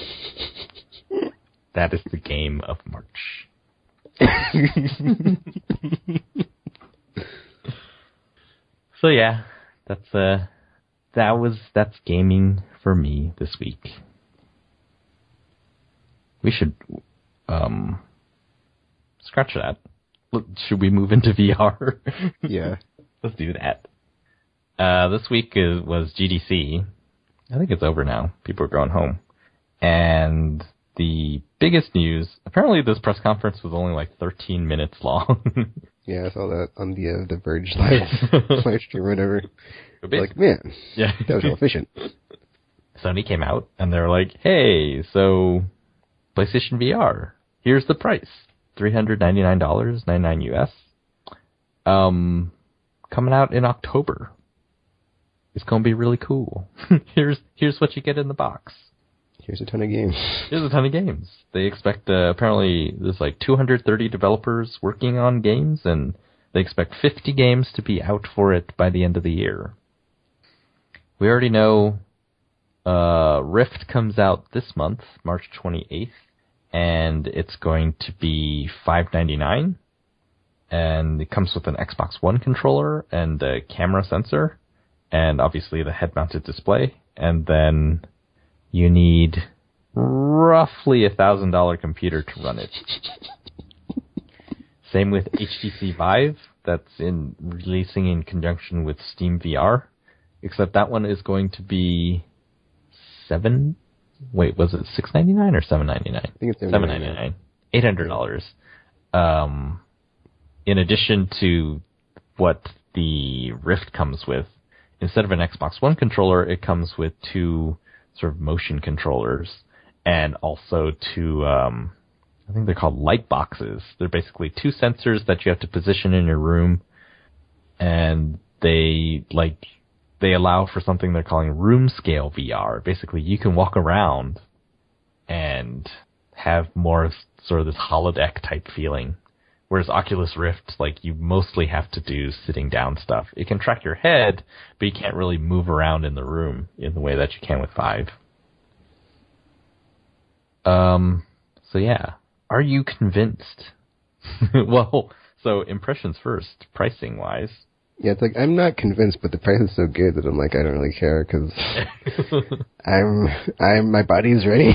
That is the game of March. So yeah, that's gaming for me this week. We should scratch that. Should we move into VR? Yeah. Let's do that. This week was GDC. I think it's over now. People are going home. And the biggest news, apparently this press conference was only like 13 minutes long. Yeah, I saw that on the Verge live stream or whatever. Like, man, yeah, that was real efficient. Sony came out and they're like, hey, so PlayStation VR, here's the price. $399, $99 US. Coming out in October. It's going to be really cool. Here's what you get in the box. Here's a ton of games. Here's a ton of games. They expect, apparently, there's like 230 developers working on games, and they expect 50 games to be out for it by the end of the year. We already know Rift comes out this month, March 28th, and it's going to be $5.99. And it comes with an Xbox One controller and a camera sensor, and obviously the head-mounted display. And then you need roughly $1,000 computer to run it. Same with HTC Vive, that's releasing in conjunction with Steam VR, except that one is going to be was it $699 or $799? I think it's $799. $800. in addition to what the Rift comes with, instead of an Xbox One controller, it comes with 2 sort of motion controllers and also 2, I think they're called light boxes. They're basically 2 sensors that you have to position in your room, and they allow for something they're calling room scale VR. Basically, you can walk around and have more of sort of this holodeck type feeling. Whereas Oculus Rift, like, you mostly have to do sitting down stuff. It can track your head, but you can't really move around in the room in the way that you can with Vive. So yeah. Are you convinced? Well, so impressions first, pricing wise. Yeah, it's like, I'm not convinced, but the price is so good that I'm like, I don't really care, because my body's ready.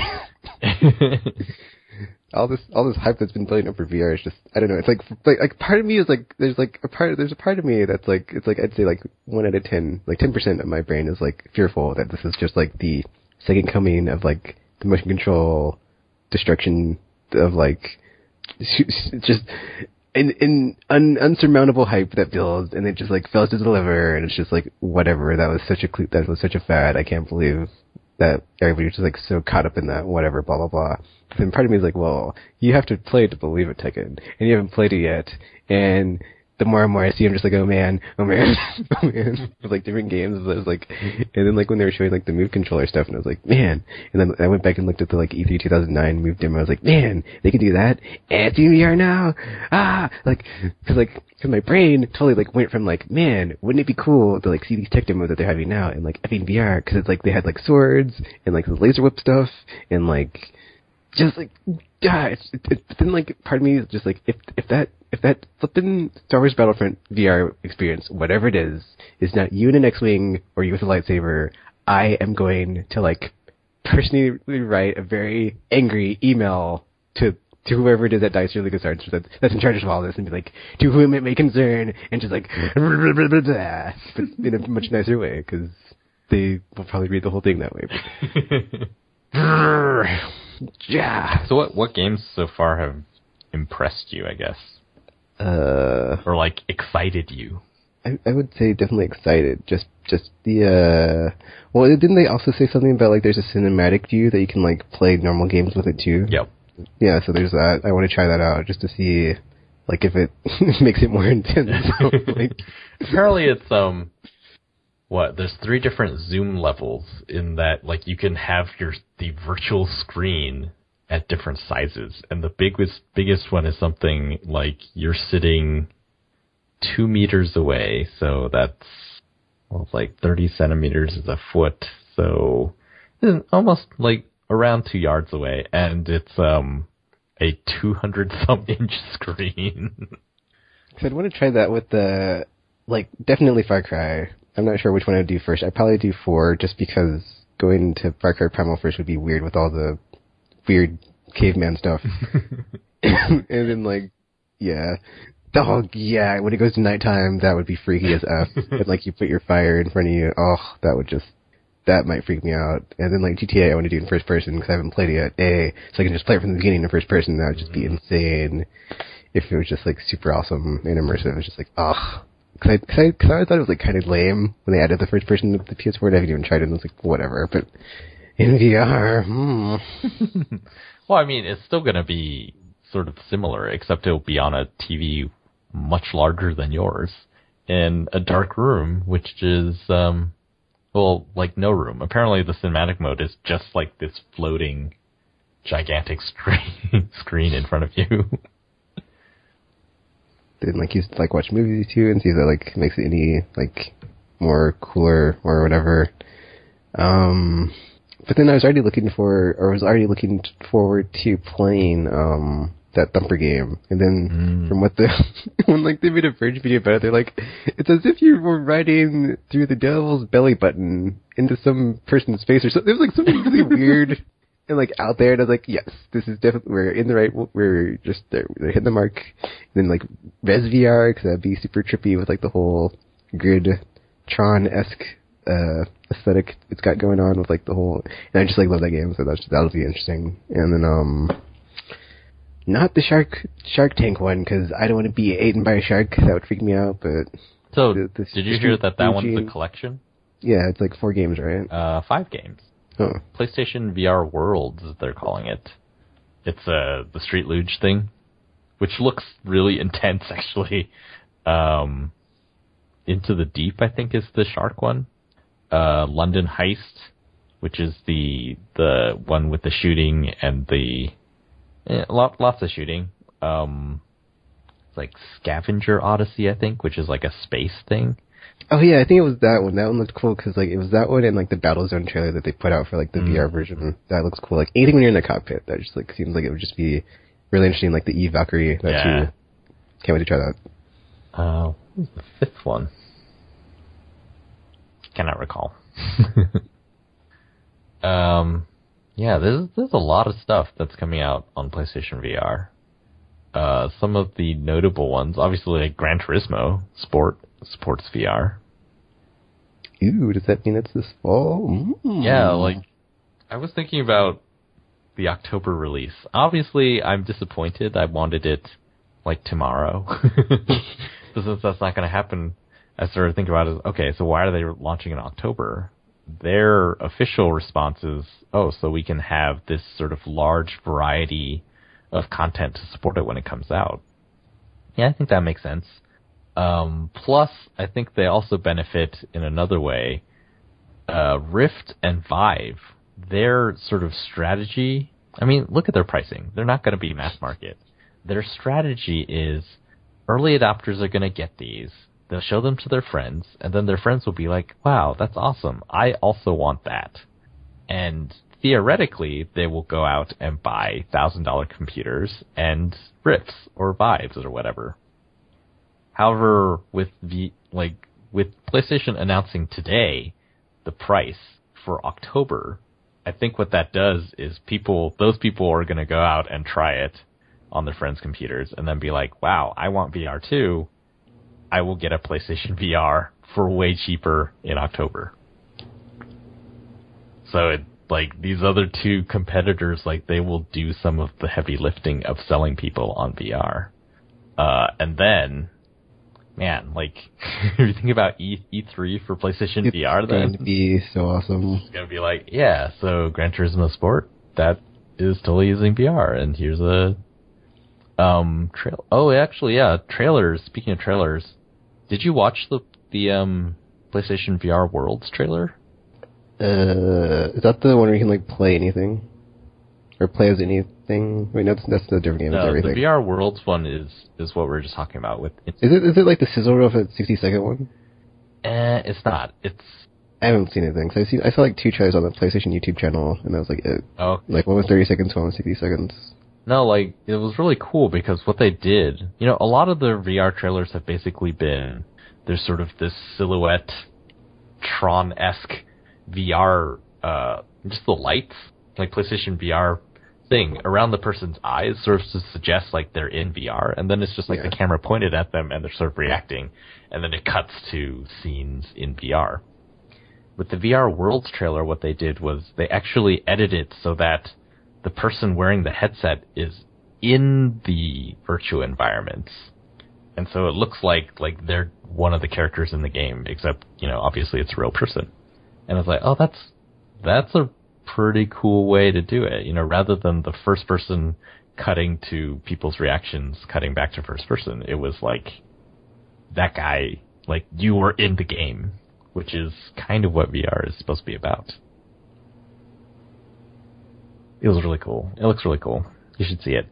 all this hype that's been building up for VR is just, I don't know, it's like part of me is like, there's a part of me that's like, it's like, I'd say like 1 out of 10, like 10% of my brain is like fearful that this is just like the second coming of like the motion control destruction of like, just an unsurmountable hype that builds, and it just like fails to deliver, and it's just like, whatever, that was such a fad, I can't believe that everybody was just like so caught up in that, whatever, blah blah blah. And part of me is like, well, you have to play it to believe it, Tekken, and you haven't played it yet. And the more and more I see, I'm just like, oh man, oh man. With like different games, I was like, and then like when they were showing like the Move controller stuff, and I was like, man. And then I went back and looked at the like E3 2009 Move demo. I was like, man, they can do that. And it's in VR now. Because my brain totally like went from like, man, wouldn't it be cool to like see these tech demos that they're having now and like having VR, because it's like they had like swords and like the laser whip stuff and like just like, yeah, it's then like part of me is just like, if that flippin' Star Wars Battlefront VR experience, whatever it is not you in an X-Wing or you with a lightsaber, I am going to like personally write a very angry email to whoever it is at Dice or LucasArts that's in charge of all this, and be like, to whom it may concern, and just like, but in a much nicer way, because they will probably read the whole thing that way. Yeah. So what games so far have impressed you, I guess? Or like excited you? I would say definitely excited. Just the well, didn't they also say something about like there's a cinematic view that you can like play normal games with it too? Yep. Yeah, so there's that. I want to try that out just to see like if it makes it more intense. So, like, apparently it's there's 3 different zoom levels in that, like, you can have the virtual screen at different sizes, and the biggest one is something like you're sitting 2 meters away, so that's like 30 centimeters is a foot, so it's almost like around 2 yards away, and it's a 200-some-inch screen. So I'd want to try that with the, like, definitely Far Cry. I'm not sure which one I'd do first. I'd probably do 4, just because going to Far Cry Primal first would be weird with all the weird caveman stuff. And then, like, yeah. Oh, yeah, when it goes to nighttime, that would be freaky as F. But, like, you put your fire in front of you, that might freak me out. And then, like, GTA, I want to do it in first person, because I haven't played it yet. So I can just play it from the beginning in first person. That would just be insane if it was just, like, super awesome and immersive. It was just like, Because I thought it was like kind of lame when they added the first person to the PS4. I haven't even tried it, and I was like, whatever. But in VR, Well, I mean, it's still going to be sort of similar, except it'll be on a TV much larger than yours in a dark room, which is, like no room. Apparently the cinematic mode is just like this floating gigantic screen in front of you. Then like used to like watch movies too and see if that like makes it any like more cooler or whatever. But then I was already looking forward to playing that Thumper game, and then from what when like they made a Verge video about it, they're like, it's as if you were riding through the devil's belly button into some person's face or something. It was like something really weird and like out there, and I was like, yes, this is definitely, we're in the right, we're just they're hitting the mark. And then like Res VR, because that'd be super trippy with like the whole grid Tron-esque aesthetic it's got going on with like the whole, and I just like love that game, so that'll be interesting. And then Not the Shark Tank one, because I don't want to be eaten by a shark. That would freak me out. But so, did you hear that one's a collection? Yeah, it's like 4 games, right? 5 games. Oh. PlayStation VR Worlds, they're calling it. It's the Street Luge thing, which looks really intense, actually. Into the Deep, I think, is the shark one. London Heist, which is the one with the shooting and lots of shooting. It's like Scavenger Odyssey, I think, which is like a space thing. Oh yeah, I think it was that one. That one looked cool because like it was that one and like the Battlezone trailer that they put out for like the VR version. That looks cool. Like anything when you're in the cockpit, that just like seems like it would just be really interesting. Like the Eve Valkyrie. Can't wait to try that. What was the 5th one? Cannot recall. Yeah, there's a lot of stuff that's coming out on PlayStation VR. Some of the notable ones, obviously, like Gran Turismo supports VR. Ooh, does that mean it's this fall? Yeah, like, I was thinking about the October release. Obviously, I'm disappointed. I wanted it, like, tomorrow. So since that's not going to happen, I started thinking about it, okay, so why are they launching in October? Their official response is, so we can have this sort of large variety of content to support it when it comes out. Yeah, I think that makes sense. Plus, I think they also benefit in another way. Rift and Vive, their sort of strategy, I mean, look at their pricing. They're not going to be mass market. Their strategy is early adopters are going to get these. They'll show them to their friends, and then their friends will be like, wow, that's awesome. I also want that. And theoretically, they will go out and buy $1,000 computers and Rifts or Vives or whatever. However, with PlayStation announcing today the price for October, I think what that does is those people are going to go out and try it on their friends' computers and then be like, wow, I want VR too. I will get a PlayStation VR for way cheaper in October. So these other 2 competitors, like, they will do some of the heavy lifting of selling people on VR. And then, man, like, if you think about E3 for PlayStation VR, then it's going to be so awesome. It's going to be like, yeah, so Gran Turismo Sport, that is totally using VR, and here's a trail. Oh, actually, yeah, trailers. Speaking of trailers, did you watch the PlayStation VR Worlds trailer? Is that the one where you can like play anything or play as anything? Wait, no, that's the different game. No, everything. The VR Worlds one is what we were just talking about. Is it like the sizzle reel for the 60-second one? It's not. I haven't seen anything. So I saw like 2 trailers on the PlayStation YouTube channel, and that was like it. Oh, like one was 30 seconds, one was 60 seconds. No, like, it was really cool because what they did, a lot of the VR trailers have basically been, there's sort of this silhouette, Tron-esque VR, just the lights, like PlayStation VR thing around the person's eyes sort of to suggest like they're in VR, and then it's just like the camera pointed at them and they're sort of reacting, and then it cuts to scenes in VR. With the VR Worlds trailer, what they did was they actually edited it so that the person wearing the headset is in the virtual environments. And so it looks like they're one of the characters in the game, except, obviously it's a real person. And I was like, oh, that's a pretty cool way to do it. Rather than the first person cutting to people's reactions, cutting back to first person, it was like that guy, like you were in the game, which is kind of what VR is supposed to be about. It was really cool. It looks really cool. You should see it.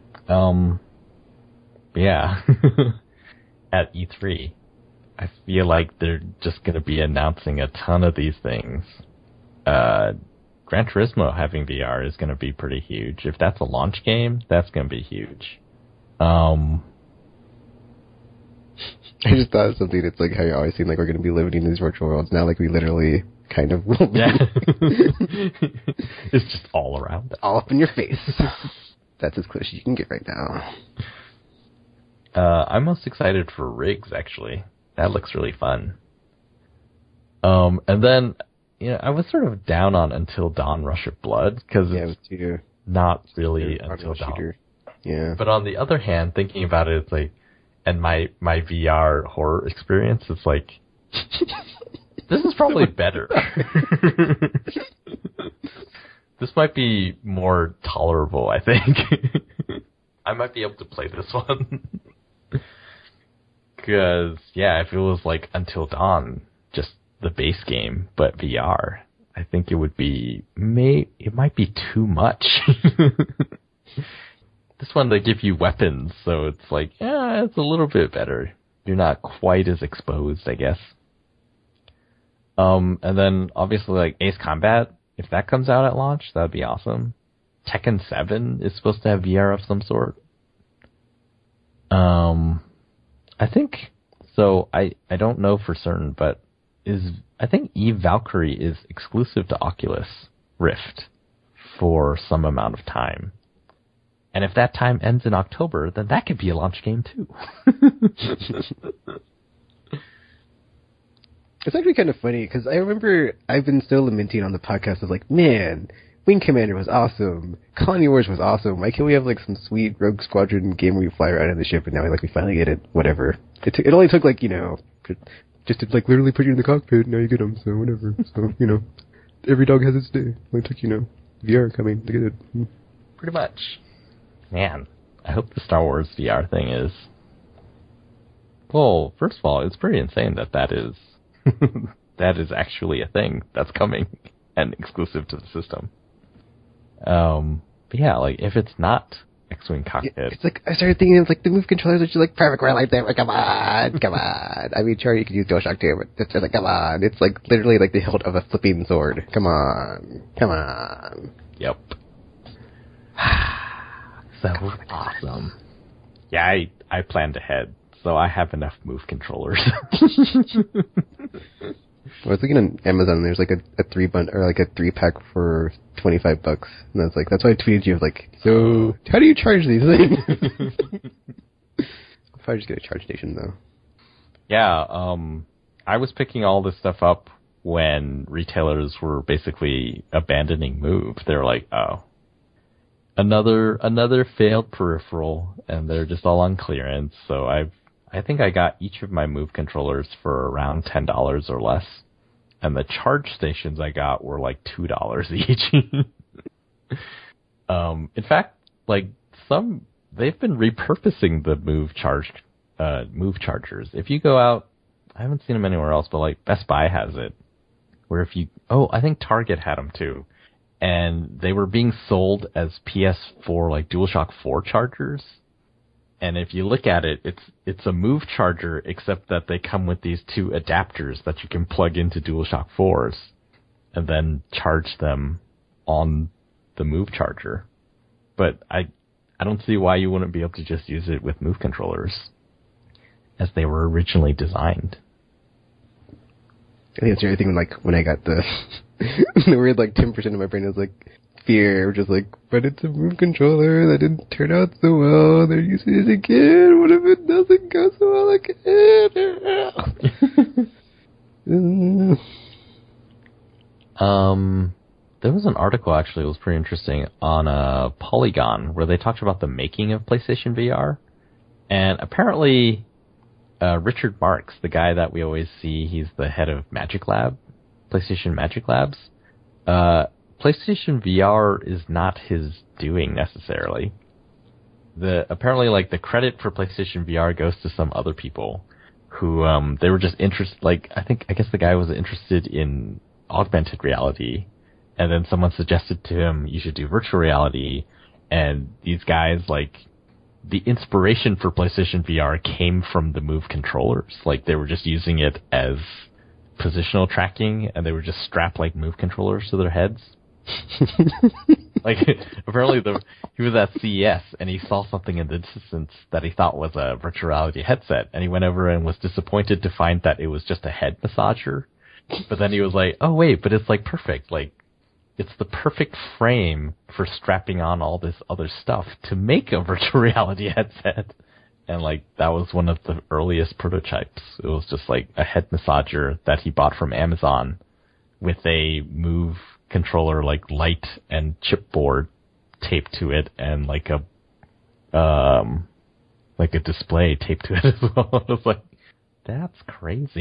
Yeah. At E3, I feel like they're just going to be announcing a ton of these things. Gran Turismo having VR is going to be pretty huge. If that's a launch game, that's going to be huge. I just thought of something that's like how you always seem like we're going to be living in these virtual worlds. Now, like we literally kind of will be. Yeah. It's just all around. All up in your face. That's as close as you can get right now. I'm most excited for Riggs, actually. That looks really fun. And then, I was sort of down on Until Dawn Rush of Blood, because it's not really Until Dawn. Shooter. Yeah. But on the other hand, thinking about it, it's like, and my VR horror experience, it's like, this is probably better. This might be more tolerable, I think. I might be able to play this one. Because, yeah, if it was like Until Dawn, just the base game, but VR, I think it would be, it might be too much. This one, they give you weapons, so it's like, yeah, it's a little bit better. You're not quite as exposed, I guess. And then, obviously, like, Ace Combat, if that comes out at launch, that'd be awesome. Tekken 7 is supposed to have VR of some sort. I think, so I don't know for certain, but I think Eve Valkyrie is exclusive to Oculus Rift for some amount of time. And if that time ends in October, then that could be a launch game too. It's actually kind of funny, because I remember I've been still lamenting on the podcast of like, man, Wing Commander was awesome, Colony Wars was awesome, why can't we have like some sweet Rogue Squadron game where you fly around in the ship, and now we finally get it, whatever. It only took like, just to like literally put you in the cockpit, now you get them, so whatever. So, every dog has its day. It only took, VR coming to get it. Pretty much. Man, I hope the Star Wars VR thing is... Well, first of all, it's pretty insane that is... that is actually a thing that's coming and exclusive to the system. But yeah, like, if it's not X-Wing cockpit... It's like, I started thinking, it's like, the move controllers are just like perfect right like that. Like, come on. I mean, sure, you could use DualShock too, but it's just like, come on. It's like, literally like the hilt of a flipping sword. Come on. Yep. So awesome. Yeah, I planned ahead, so I have enough move controllers. I was looking on Amazon, there's like a 3-pack for $25, and that's why I tweeted you, like, so, how do you charge these things? I'll probably just get a charge station, though. Yeah, I was picking all this stuff up when retailers were basically abandoning Move. They were like, oh, another failed peripheral, and they're just all on clearance. So I think I got each of my Move controllers for around $10 or less, and the charge stations I got were like $2 each. In fact, like they've been repurposing the Move chargers. If you go out, I haven't seen them anywhere else, but like Best Buy has it, where I think Target had them too. And they were being sold as PS4, like DualShock 4 chargers. And if you look at it, it's a Move charger, except that they come with these two adapters that you can plug into DualShock 4s and then charge them on the Move charger. But I don't see why you wouldn't be able to just use it with Move controllers as they were originally designed. I think that's the only thing when I got the weird like 10% of my brain was like fear, just like, but it's a Move controller that didn't turn out so well. They're using it again. What if it doesn't go so well again? There was an article actually that was pretty interesting on Polygon where they talked about the making of PlayStation VR, and apparently Richard Marks, the guy that we always see, he's the head of PlayStation Magic Labs. PlayStation VR is not his doing necessarily. Apparently, like, the credit for PlayStation VR goes to some other people who they were just interested. Like, I guess the guy was interested in augmented reality, and then someone suggested to him you should do virtual reality, and these guys, like, the inspiration for PlayStation VR came from the Move controllers. Like, they were just using it as positional tracking, and they would just strap, like, Move controllers to their heads. Like, apparently he was at CES, and he saw something in the distance that he thought was a virtual reality headset, and he went over and was disappointed to find that it was just a head massager. But then he was like, oh, wait, but it's, like, perfect. Like, it's the perfect frame for strapping on all this other stuff to make a virtual reality headset. And, like, that was one of the earliest prototypes. It was just, like, a head massager that he bought from Amazon with a Move controller, like, light and chipboard taped to it, and, like, like a display taped to it as well. I was like, that's crazy.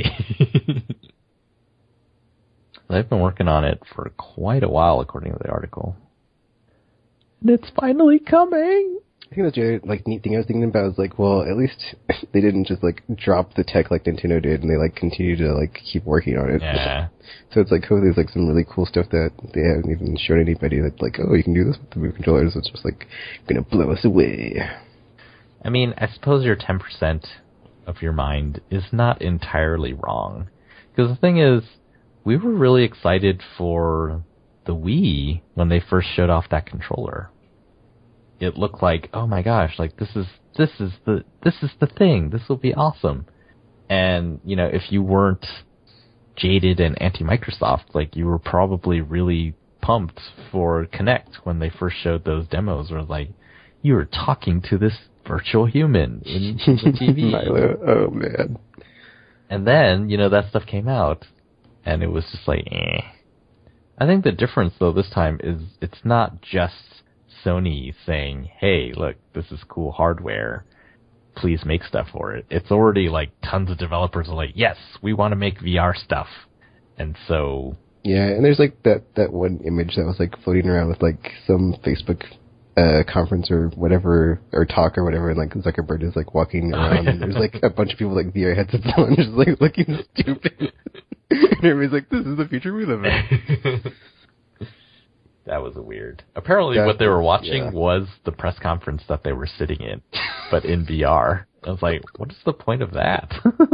They've been working on it for quite a while, according to the article. And it's finally coming! I think that's the other, like, neat thing I was thinking about is, like, well, at least they didn't just, like, drop the tech like Nintendo did, and they, like, continue to, like, keep working on it. Yeah. So it's like, oh, there's, like, some really cool stuff that they haven't even shown anybody that's like, oh, you can do this with the Move controllers. It's just, like, gonna blow us away. I mean, I suppose your 10% of your mind is not entirely wrong. Because the thing is, we were really excited for the Wii when they first showed off that controller. It looked like, oh my gosh, like this is the thing. This will be awesome. And, you know, if you weren't jaded and anti-Microsoft, like you were probably really pumped for Kinect when they first showed those demos. Where like you were talking to this virtual human in the TV. Oh man. And then, you know, that stuff came out and it was just like, eh. I think the difference though this time is it's not just Sony saying, hey, look, this is cool hardware, please make stuff for it. It's already like tons of developers are like, yes, we want to make VR stuff. And so... Yeah, and there's like that one image that was like floating around with like some Facebook conference or whatever, or talk or whatever, and like Zuckerberg is like walking around and there's like a bunch of people with like VR headsets on just like looking stupid. And everybody's like, this is the future we live in. That was weird. Apparently what they were watching was the press conference that they were sitting in, but in VR. I was like, what is the point of that?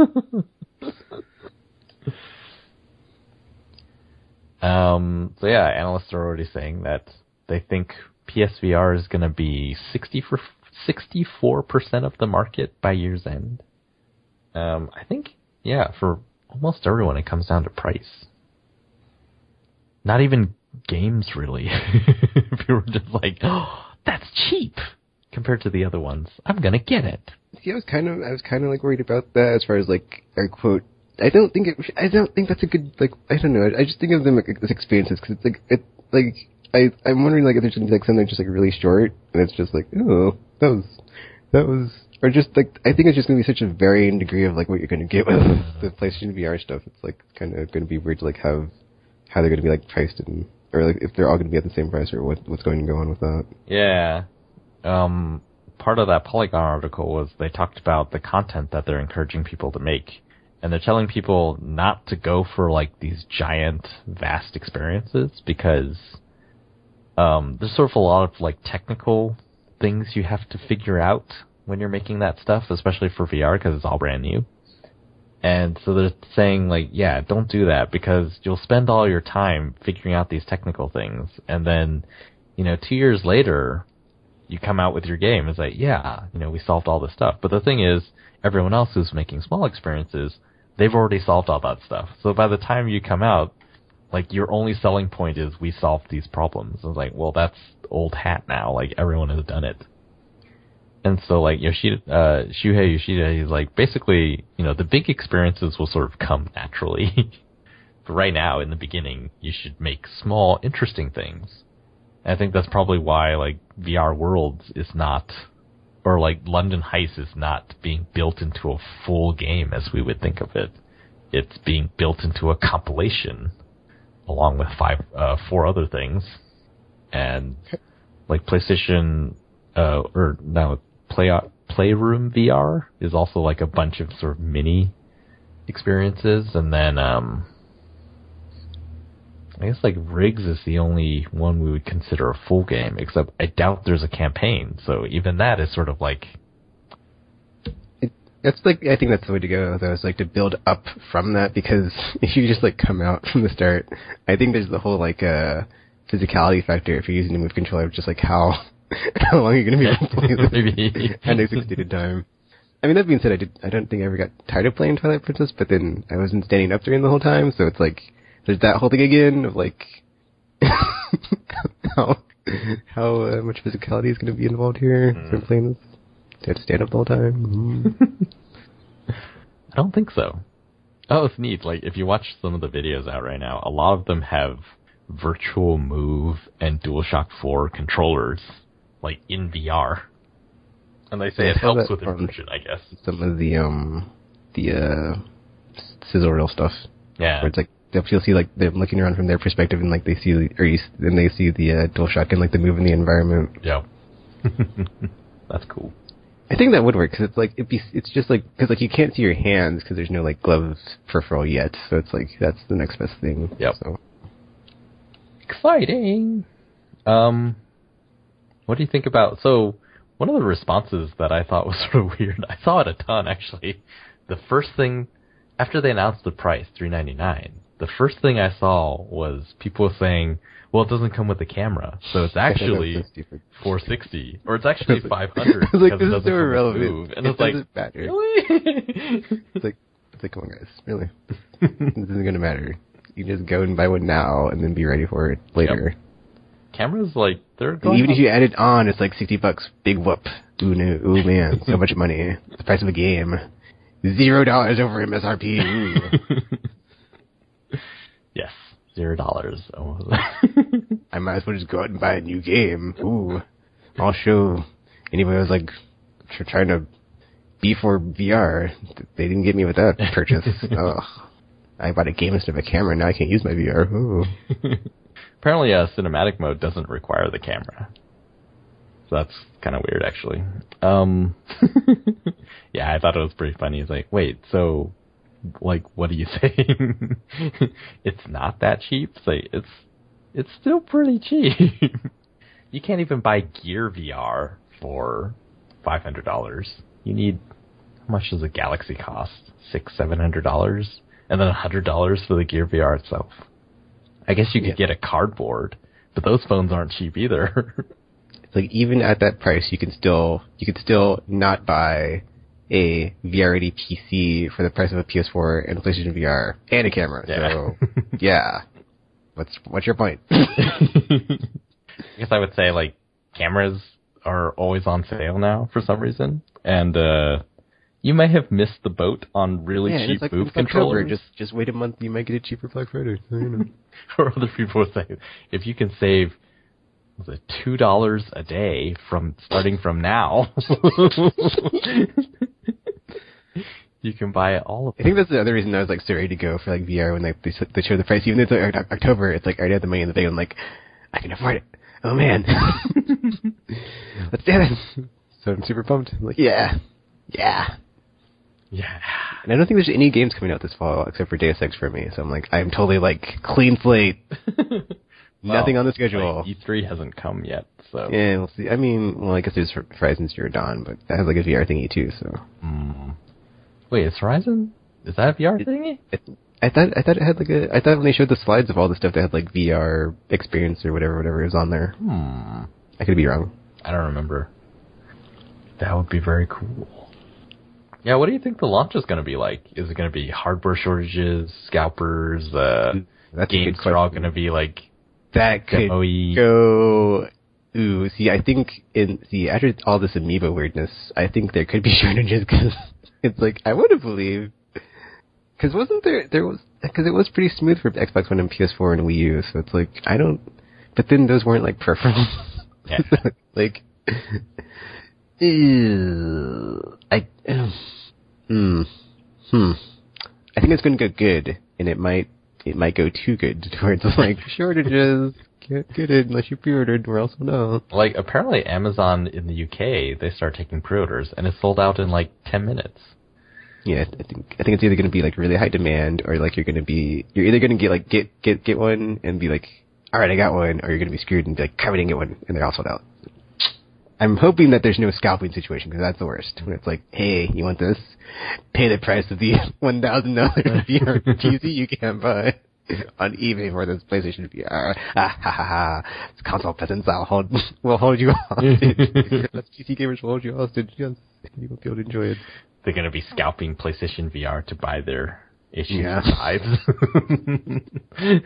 So yeah, analysts are already saying that they think PSVR is going to be 64% of the market by year's end. I think, yeah, for almost everyone it comes down to price. Not even games, really. People were just like, oh, that's cheap compared to the other ones. I'm gonna get it. See, I was kind of like worried about that as far as like air quote. I don't think that's a good, like, I don't know. I just think of them like, as experiences because it's like I'm wondering like if there's gonna be like something just like really short and it's just like, oh, that was. Or just like, I think it's just going to be such a varying degree of like what you're going to get with the PlayStation VR stuff. It's like kind of going to be weird to like how they're going to be like priced and, or like if they're all going to be at the same price or what's going to go on with that. Yeah. Part of that Polygon article was they talked about the content that they're encouraging people to make. And they're telling people not to go for like these giant, vast experiences because there's sort of a lot of like technical things you have to figure out when you're making that stuff, especially for VR because it's all brand new. And so they're saying like, yeah, don't do that because you'll spend all your time figuring out these technical things. And then, 2 years later, you come out with your game. It's like, yeah, we solved all this stuff. But the thing is, everyone else who's making small experiences, they've already solved all that stuff. So by the time you come out, like your only selling point is we solved these problems. I was like, well, that's old hat now. Like everyone has done it. And so, like, Shuhei Yoshida, he's like, basically, the big experiences will sort of come naturally. But right now, in the beginning, you should make small, interesting things. And I think that's probably why, like, VR Worlds is not, or, like, London Heist is not being built into a full game as we would think of it. It's being built into a compilation, along with 4 other things. And, like, PlayStation, Playroom VR is also like a bunch of sort of mini experiences, and then I guess like Riggs is the only one we would consider a full game, except I doubt there's a campaign, so even that is sort of like... That's like, I think that's the way to go, though, is like to build up from that, because if you just like come out from the start, I think there's the whole like physicality factor if you're using a move controller, just like how long are you going to be able to play this at a 60 time? I mean, that being said, I don't think I ever got tired of playing Twilight Princess, but then I wasn't standing up during the whole time, so it's like, there's that whole thing again of like, how much physicality is going to be involved here when playing this? Do I have to stand up the whole time? I don't think so. Oh, it's neat. Like, if you watch some of the videos out right now, a lot of them have Virtual Move and DualShock 4 controllers, like, in VR. And they say it helps with immersion, I guess. Some of the sizzle reel stuff. Yeah. Where it's like you'll see like them looking around from their perspective, and like they see the DualShock and like the move in the environment. Yeah. That's cool. I think that would work because it's like it's just like because like you can't see your hands because there's no like gloves peripheral yet, so it's like that's the next best thing. Yep. So. Exciting. What do you think about? So one of the responses that I thought was sort of weird. I saw it a ton actually. The first thing after they announced the price, $399. The first thing I saw was people saying, well, it doesn't come with the camera, so it's actually $460, or it's actually $500 like, because this it doesn't is so irrelevant. move. And it's like, matter. Really? it's like, come on, guys, really? This isn't going to matter. You just go and buy one now, and then be ready for it later. Yep. Cameras, like, they're and going even if you add it on, it's like $60. Big whoop. Ooh, no. Ooh, man, so much money. It's the price of a game. $0 over MSRP. Ooh. Yes, $0. Oh. I might as well just go out and buy a new game. Ooh, I'll show anybody who's like trying to be for VR. They didn't get me with that purchase. Ugh. I bought a game instead of a camera. Now I can't use my VR. Ooh. Apparently, cinematic mode doesn't require the camera. So that's kind of weird, actually. Yeah, I thought it was pretty funny. It's like, wait, so, like, what are you saying? It's not that cheap? It's like, it's still pretty cheap. You can't even buy Gear VR for $500. You need, how much does a Galaxy cost? $600-700? And then $100 for the Gear VR itself. I guess you could get a cardboard, but those phones aren't cheap either. It's like even at that price, you could still not buy a VR-ready PC for the price of a PS4 and a PlayStation VR and a camera. Yeah. So, yeah. What's your point? I guess I would say like cameras are always on sale now for some reason, and you may have missed the boat on really cheap it's move controllers. Just wait a month, you might get it cheaper Black Friday. So, you know. Or other people would say, if you can save $2 a day from starting from now, you can buy all of them. I think that's the other reason I was like so ready to go for like VR when they show the price. Even though it's like October, it's like I already have the money in the bank. I'm like, I can afford it. Oh man, let's do it. So I'm super pumped. I'm like, yeah. And I don't think there's any games coming out this fall except for Deus Ex for me. So I'm like, I'm totally like clean slate. Nothing on the schedule. Like E3 hasn't come yet, so yeah, we'll see. I mean, well, I guess there's Horizon Zero Dawn, but that has like a VR thingy too. So. Wait, is Horizon? Is that a VR thingy? I thought it had like I thought when they showed the slides of all the stuff they had like VR experience or whatever was on there. I could be wrong. I don't remember. That would be very cool. Yeah, what do you think the launch is going to be like? Is it going to be hardware shortages, scalpers, games are all going to be like that could go. Ooh, see, I think after all this Amiibo weirdness, I think there could be shortages because it's like I wouldn't believe. Because wasn't there was because it was pretty smooth for Xbox One and PS4 and Wii U, so it's like I don't. But then those weren't like peripherals. Yeah. Like. I think it's going to go good, and it might go too good towards like shortages. Can't get it unless you pre-ordered, or else we'll know. Like apparently Amazon in the UK they start taking pre-orders, and it's sold out in like 10 minutes. Yeah, I think it's either going to be like really high demand, or like you're either going to get one and be like, all right, I got one, or you're going to be screwed and be like, crap, I didn't get one, and they're all sold out. I'm hoping that there's no scalping situation, because that's the worst. When it's like, hey, you want this? Pay the price of the $1,000 VR PC you can't buy on eBay for this PlayStation VR. It's console peasants. We'll hold you hostage. Us PC gamers will hold you hostage. Yes, you won't be able to enjoy it. They're going to be scalping PlayStation VR to buy their HTC Vives.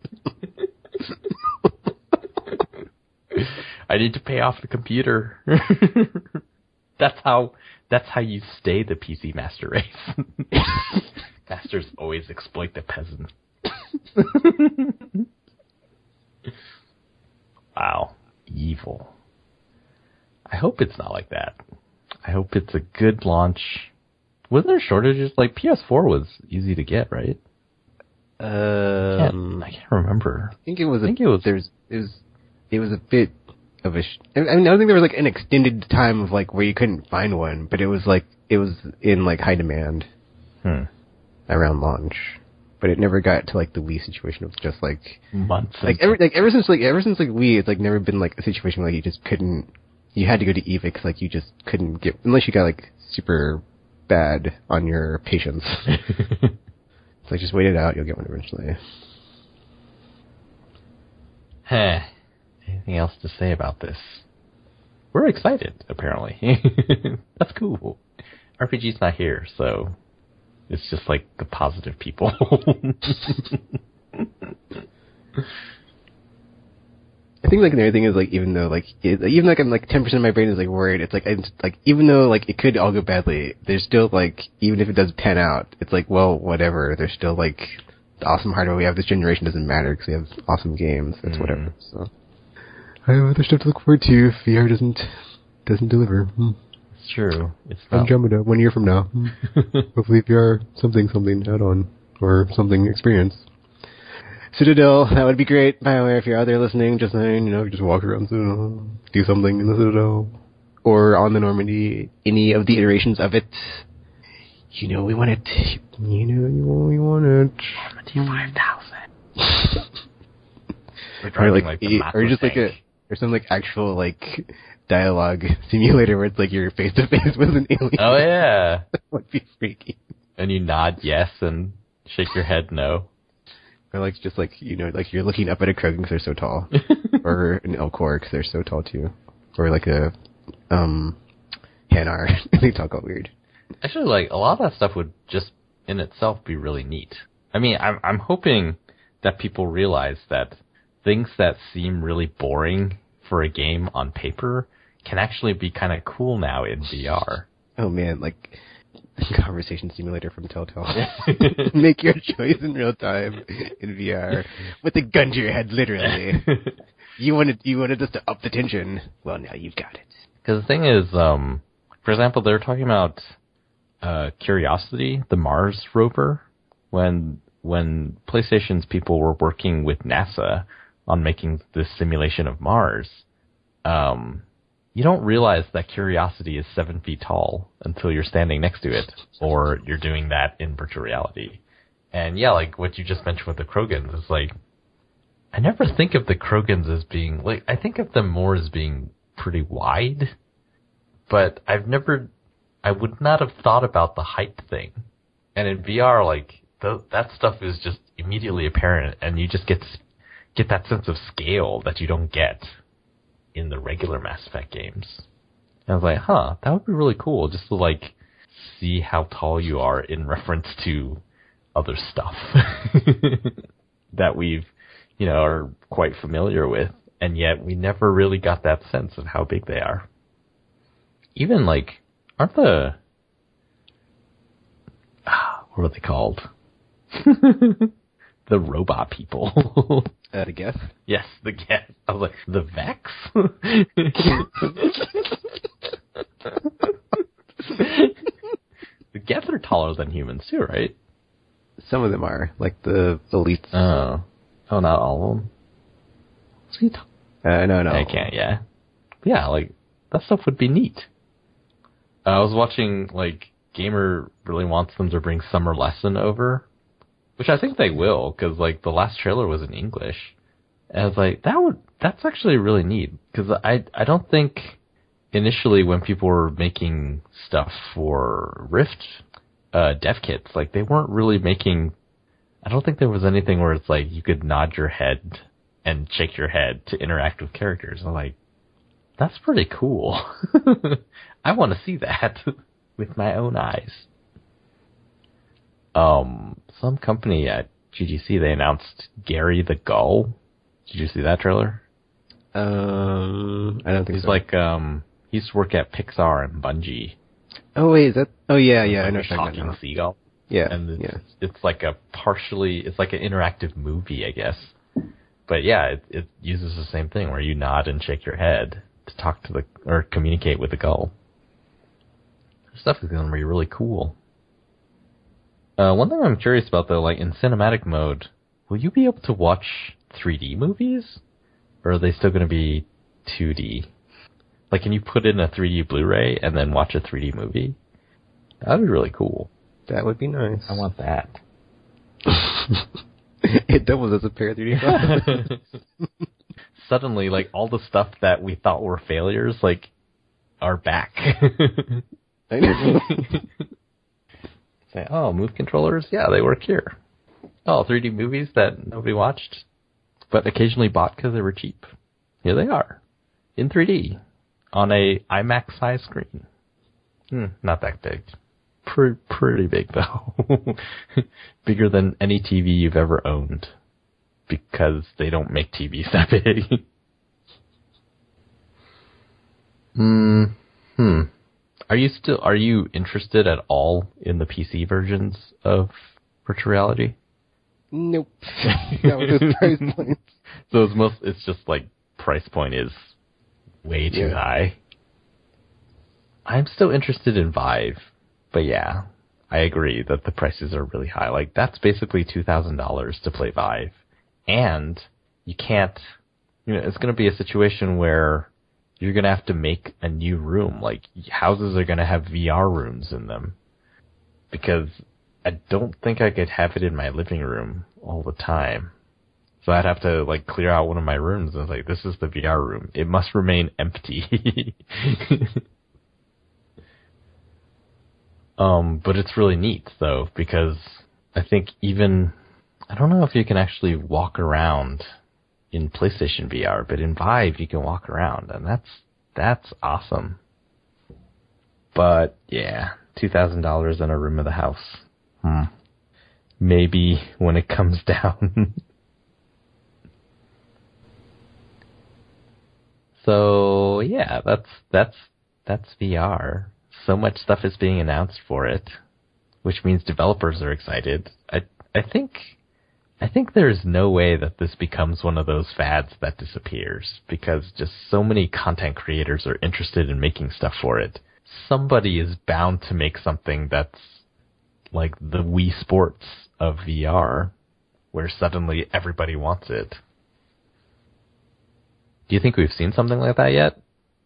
I need to pay off the computer. That's how you stay the PC master race. Masters always exploit the peasant. Wow. Evil. I hope it's not like that. I hope it's a good launch. Was there shortages? Like PS4 was easy to get, right? I can't remember. I think it was. It was a bit of a. I mean, I don't think there was like an extended time of like where you couldn't find one, but it was in like high demand around launch. But it never got to like the Wii situation of just like months. Ever since Wii, it's like never been like a situation where like you just couldn't. You had to go to EVA because like you just couldn't get unless you got like super bad on your patience. So just wait it out. You'll get one eventually. Anything else to say about this? We're excited, apparently. That's cool. RPG's not here, so it's just like the positive people. I think like another thing is like even though like even like I'm like 10% of my brain is like worried. It's like even though like it could all go badly, there's still like even if it does pan out, it's like well whatever. There's still like the awesome hardware we have this generation doesn't matter because we have awesome games. That's whatever. So I have other stuff to look forward to if VR doesn't deliver. It's true. It's Andromeda 1 year from now. Hopefully VR something add on or something experience. Citadel, that would be great. BioWare, if you're out there listening, just saying, just walk around Citadel, do something in the Citadel, or on the Normandy, any of the iterations of it. We want it. We want it. Normandy 5000. Or just like or some like actual like dialogue simulator where it's like you're face to face with an alien. Oh yeah, that would be freaky. And you nod yes and shake your head no. Or like just like like you're looking up at a Krogan because they're so tall, or an Elcor because they're so tall too, or like a Hanar. They talk all weird. Actually, like a lot of that stuff would just in itself be really neat. I mean, I'm hoping that people realize that things that seem really boring for a game on paper can actually be kind of cool now in VR. Oh man, like. Conversation simulator from Telltale. Make your choice in real time in VR with a gun to your head, literally. You wanted us to up the tension. Well, now you've got it. Because the thing is, for example, they're talking about Curiosity, the Mars rover, when PlayStation's people were working with NASA on making this simulation of Mars. You don't realize that Curiosity is 7 feet tall until you're standing next to it, or you're doing that in virtual reality. And yeah, like what you just mentioned with the Krogans is like, I never think of the Krogans as being, like, I think of them more as being pretty wide, but I would not have thought about the height thing. And in VR, like, that stuff is just immediately apparent, and you just get that sense of scale that you don't get in the regular Mass Effect games. And I was like, that would be really cool just to like see how tall you are in reference to other stuff that we've, are quite familiar with, and yet we never really got that sense of how big they are. Even like, aren't what are they called? The robot people. The Geth? Yes, the Geth. I was like, the Vex? The Geth are taller than humans too, right? Some of them are, like the elites. Oh, not all of them? Sweet. No. I can't, yeah. Yeah, like, that stuff would be neat. I was watching, like, Gamer really wants them to bring Summer Lesson over. Which I think they will, because, like, the last trailer was in English. And I was like, that's actually really neat. Because I don't think initially when people were making stuff for Rift dev kits, like, they weren't really making, I don't think there was anything where it's like you could nod your head and shake your head to interact with characters. I'm like, that's pretty cool. I want to see that with my own eyes. Some company at GDC, they announced Gary the Gull. Did you see that trailer? I don't think he's so. like, he used to work at Pixar and Bungie. Oh wait, is that? Oh yeah, like I know. A talking seagull. Yeah, and it's like it's like an interactive movie, I guess. But yeah, it uses the same thing where you nod and shake your head to talk to or communicate with the gull. stuff is going to be really cool. One thing I'm curious about, though, like in cinematic mode, will you be able to watch 3D movies? Or are they still going to be 2D? Like, can you put in a 3D Blu-ray and then watch a 3D movie? That would be really cool. That would be nice. I want that. It doubles as a pair of 3D glasses. Suddenly, like, all the stuff that we thought were failures, like, are back. I know. Say, oh, Move controllers? Yeah, they work here. Oh, 3D movies that nobody watched, but occasionally bought because they were cheap. Here they are, in 3D, on a IMAX-sized screen. Not that big. Pretty big, though. Bigger than any TV you've ever owned, because they don't make TVs that big. Are you interested at all in the PC versions of virtual reality? Nope. That was his price point. So it's just like price point is way too high. I'm still interested in Vive, but yeah, I agree that the prices are really high. Like, that's basically $2,000 to play Vive. And you can't, it's going to be a situation where you're going to have to make a new room. Like, houses are going to have VR rooms in them. Because I don't think I could have it in my living room all the time. So I'd have to, like, clear out one of my rooms and like, this is the VR room. It must remain empty. But it's really neat, though, because I think I don't know if you can actually walk around in PlayStation VR, but in Vive you can walk around, and that's awesome. But yeah, $2,000 in a room of the house. Maybe when it comes down. So yeah, that's VR. So much stuff is being announced for it, which means developers are excited. I think there's no way that this becomes one of those fads that disappears, because just so many content creators are interested in making stuff for it. Somebody is bound to make something that's like the Wii Sports of VR, where suddenly everybody wants it. Do you think we've seen something like that yet?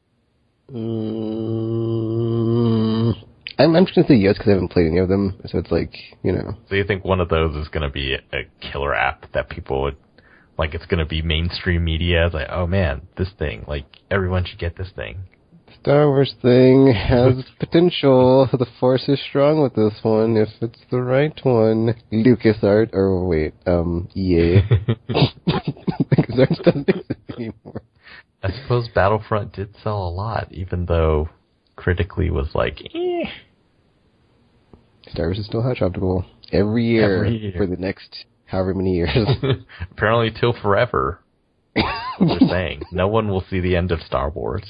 I'm just going to say yes because I haven't played any of them, so it's like, So you think one of those is going to be a killer app that people would, like, it's going to be mainstream media? It's like, oh man, this thing, like, everyone should get this thing. Star Wars thing has potential. The Force is strong with this one, if it's the right one. LucasArts, or wait, EA. LucasArts doesn't exist anymore. I suppose Battlefront did sell a lot, even though critically was like, eh. Star Wars is still hot shoppable every year for the next however many years. Apparently till forever. They're saying. No one will see the end of Star Wars.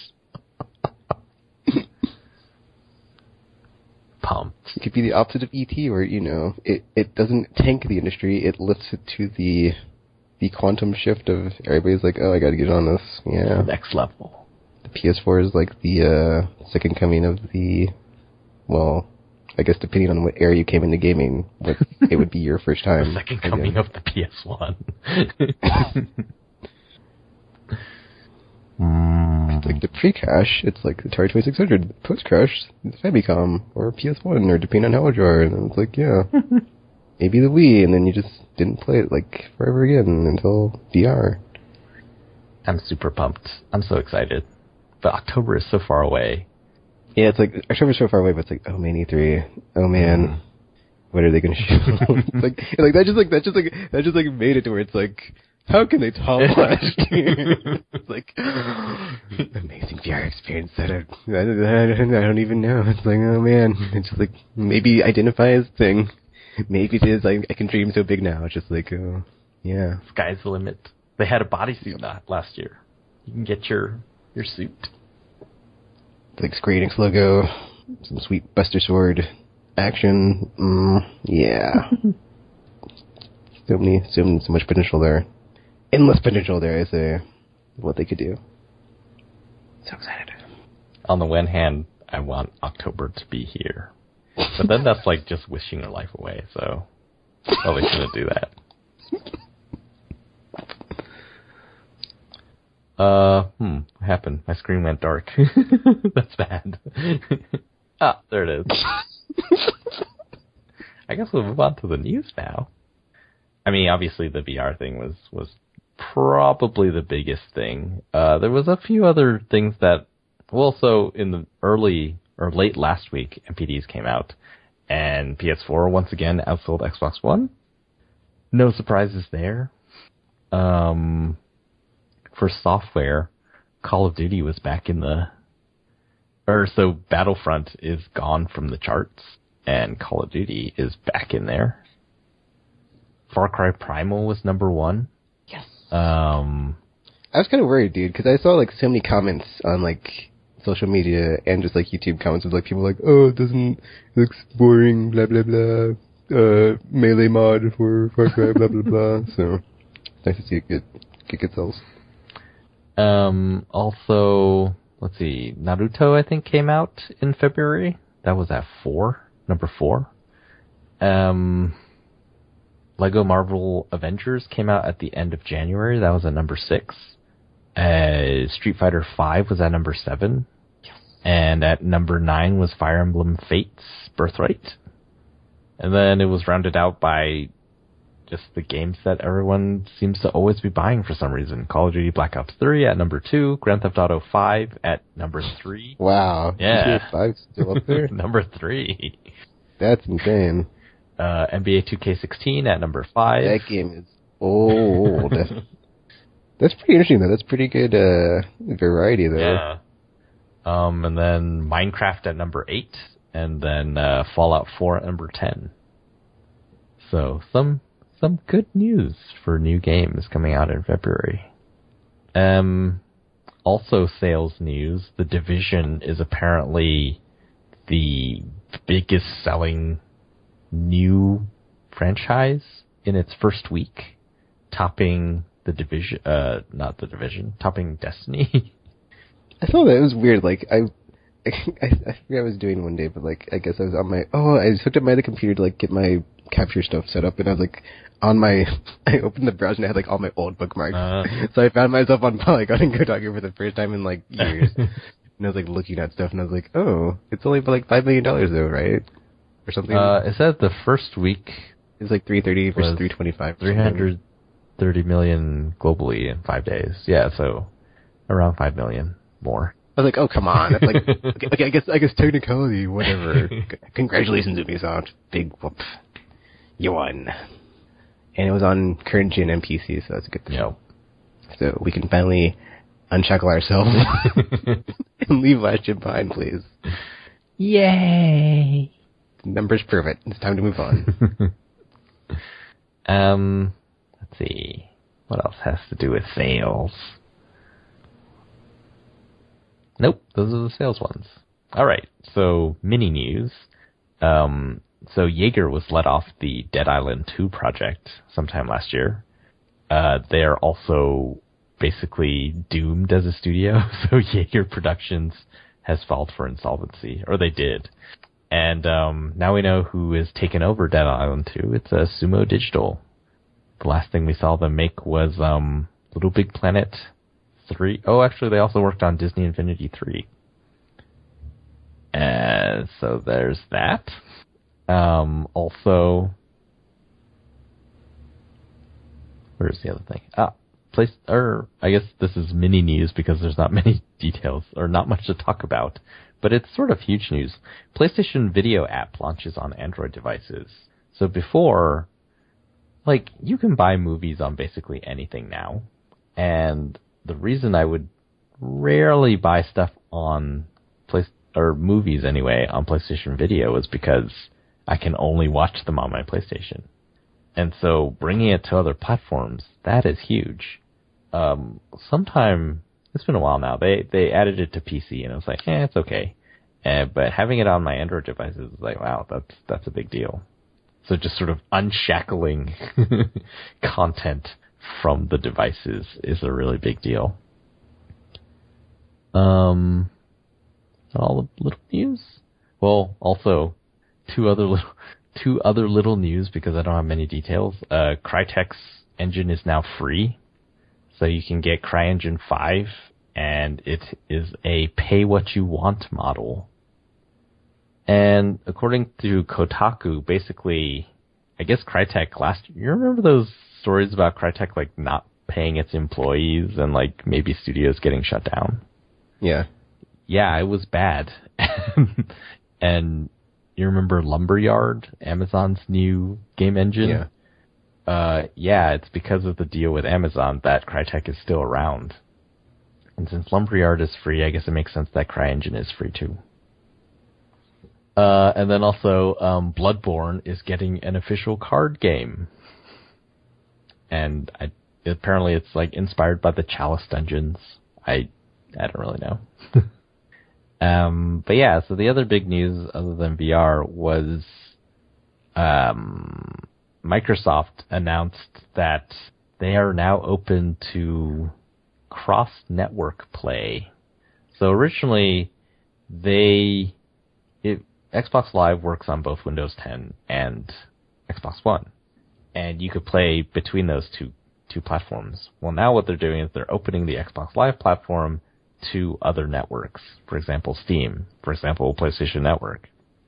Pumped. It could be the opposite of E.T., where, it doesn't tank the industry, it lifts it to the quantum shift of everybody's like, oh, I gotta get on this. Yeah. Next level. The PS4 is like the second coming of well, I guess depending on what era you came into gaming, it would be your first time. The second coming of the PS1. It's like the pre-crash, it's like the Atari 2600. The post-crash, it's Famicom, or PS1, or depending on how old you are. And it's like, yeah, maybe the Wii, and then you just didn't play it like forever again until VR. I'm super pumped. I'm so excited. But October is so far away. Yeah, it's like, October's so far away, but it's like, oh man, E3. Oh man, what are they going to show? That just made it to where it's like, how can they top last year? It's like, amazing VR experience that I don't even know. It's like, oh man, it's just like, maybe identify as thing. Maybe it is, I can dream so big now. It's just like, oh, yeah. Sky's the limit. They had a bodysuit last year. You can get your suit. It's like Square Enix logo, some sweet Buster Sword action. Yeah. So much potential there. Endless potential there, I say. What they could do. So excited. On the one hand, I want October to be here. But then that's like just wishing your life away, so probably shouldn't do that. What happened? My screen went dark. That's bad. There it is. I guess we'll move on to the news now. I mean, obviously the VR thing was probably the biggest thing. There was a few other things that, well, so in the early or late last week, MPDs came out, and PS4 once again outsold Xbox One. No surprises there. For software, Call of Duty was back in so Battlefront is gone from the charts, and Call of Duty is back in there. Far Cry Primal was number 1. Yes. I was kind of worried, dude, because I saw like so many comments on like social media and just like YouTube comments of like people like, oh, it looks boring, blah blah blah, melee mod for Far Cry, blah blah blah. So it's nice to see it get good sales. Also, let's see, Naruto I think came out in February. That was at number 4. Lego Marvel Avengers came out at the end of January. That was at number 6. Street Fighter V was at number 7. Yes. And at number 9 was Fire Emblem Fates Birthright. And then it was rounded out by just the games that everyone seems to always be buying for some reason. Call of Duty Black Ops 3 at number 2. Grand Theft Auto 5 at number 3. Wow. Yeah. GTA 5 still up there? Number 3. That's insane. NBA 2K16 at number 5. That game is old. That's pretty interesting, though. That's pretty good variety, though. Yeah. And then Minecraft at number 8, and then Fallout 4 at number 10. So some good news for new games coming out in February. Also sales news, The Division is apparently the biggest selling new franchise in its first week, topping topping Destiny. I saw that. It was weird. Like, I forget what I was doing one day, but like, I guess I was on I just hooked up my other computer to like get my capture stuff set up, and I was like, I opened the browser and I had like all my old bookmarks. So I found myself on Polygon and Kotaku for the first time in like years. And I was like looking at stuff and I was like, oh, it's only for like $5 million though, right? Or something. It said the first week it was like 330 versus 325. 330 million globally in 5 days. Yeah, so around 5 million more. I was like, oh, come on. That's like, okay, I guess technicality, whatever. Congratulations, Ubisoft. Big whoop. You won. And it was on current gen and PC, so that's a good thing. Yep. So we can finally unshackle ourselves and leave last gen behind, please. Yay! The numbers prove it. It's time to move on. Let's see. What else has to do with sales? Nope, those are the sales ones. Alright, so mini news. So Jaeger was let off the Dead Island 2 project sometime last year. They are also basically doomed as a studio, so Jaeger Productions has filed for insolvency, or they did. And now we know who is taking over Dead Island 2. It's Sumo Digital. The last thing we saw them make was Little Big Planet 3. Oh, actually, they also worked on Disney Infinity 3. So there's that. Also, where's the other thing? I guess this is mini news because there's not many details or not much to talk about, but it's sort of huge news. PlayStation Video app launches on Android devices. So before, like, you can buy movies on basically anything now, and the reason I would rarely buy stuff on movies anyway on PlayStation Video is because I can only watch them on my PlayStation. And so bringing it to other platforms, that is huge. Sometime, it's been a while now, they added it to PC and I was like, it's okay. But having it on my Android devices is like, wow, that's a big deal. So just sort of unshackling content from the devices is a really big deal. that all the little news? Well, also two other little news because I don't have many details. Crytek's engine is now free, so you can get CryEngine 5, and it is a pay-what-you-want model. And according to Kotaku, basically, I guess Crytek last year, you remember those stories about Crytek, like, not paying its employees and, like, maybe studios getting shut down? Yeah. Yeah, it was bad. And you remember Lumberyard, Amazon's new game engine? Yeah. Yeah, it's because of the deal with Amazon that Crytek is still around. And since Lumberyard is free, I guess it makes sense that CryEngine is free too. And then also, Bloodborne is getting an official card game. And apparently it's like inspired by the Chalice dungeons. I don't really know. But yeah, so the other big news other than VR was, Microsoft announced that they are now open to cross-network play. So originally, Xbox Live works on both Windows 10 and Xbox One, and you could play between those two platforms. Well, now what they're doing is they're opening the Xbox Live platform to other networks. For example, Steam. For example, PlayStation Network.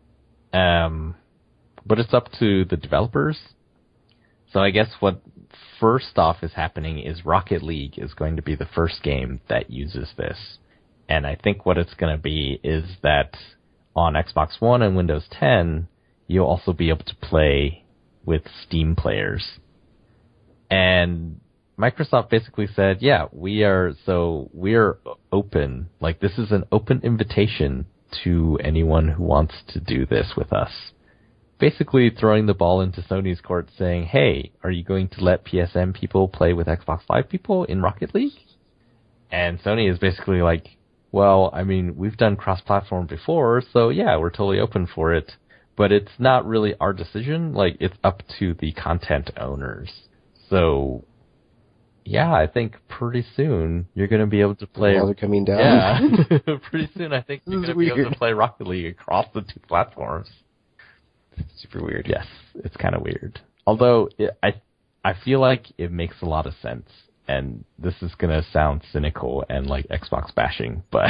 But it's up to the developers. So I guess what first off is happening is Rocket League is going to be the first game that uses this. And I think what it's going to be is that on Xbox One and Windows 10, you'll also be able to play with Steam players. And Microsoft basically said, yeah, we're open. Like, this is an open invitation to anyone who wants to do this with us. Basically throwing the ball into Sony's court saying, hey, are you going to let PSN people play with Xbox Live people in Rocket League? And Sony is basically like, well, I mean, we've done cross-platform before, so yeah, we're totally open for it. But it's not really our decision. Like, it's up to the content owners. So, yeah, I think pretty soon you're going to be able to play. The walls are coming down. Yeah, pretty soon I think you're going to be able to play Rocket League across the two platforms. It's super weird. Yes, it's kind of weird. Although I feel like it makes a lot of sense, and this is going to sound cynical and like Xbox bashing, but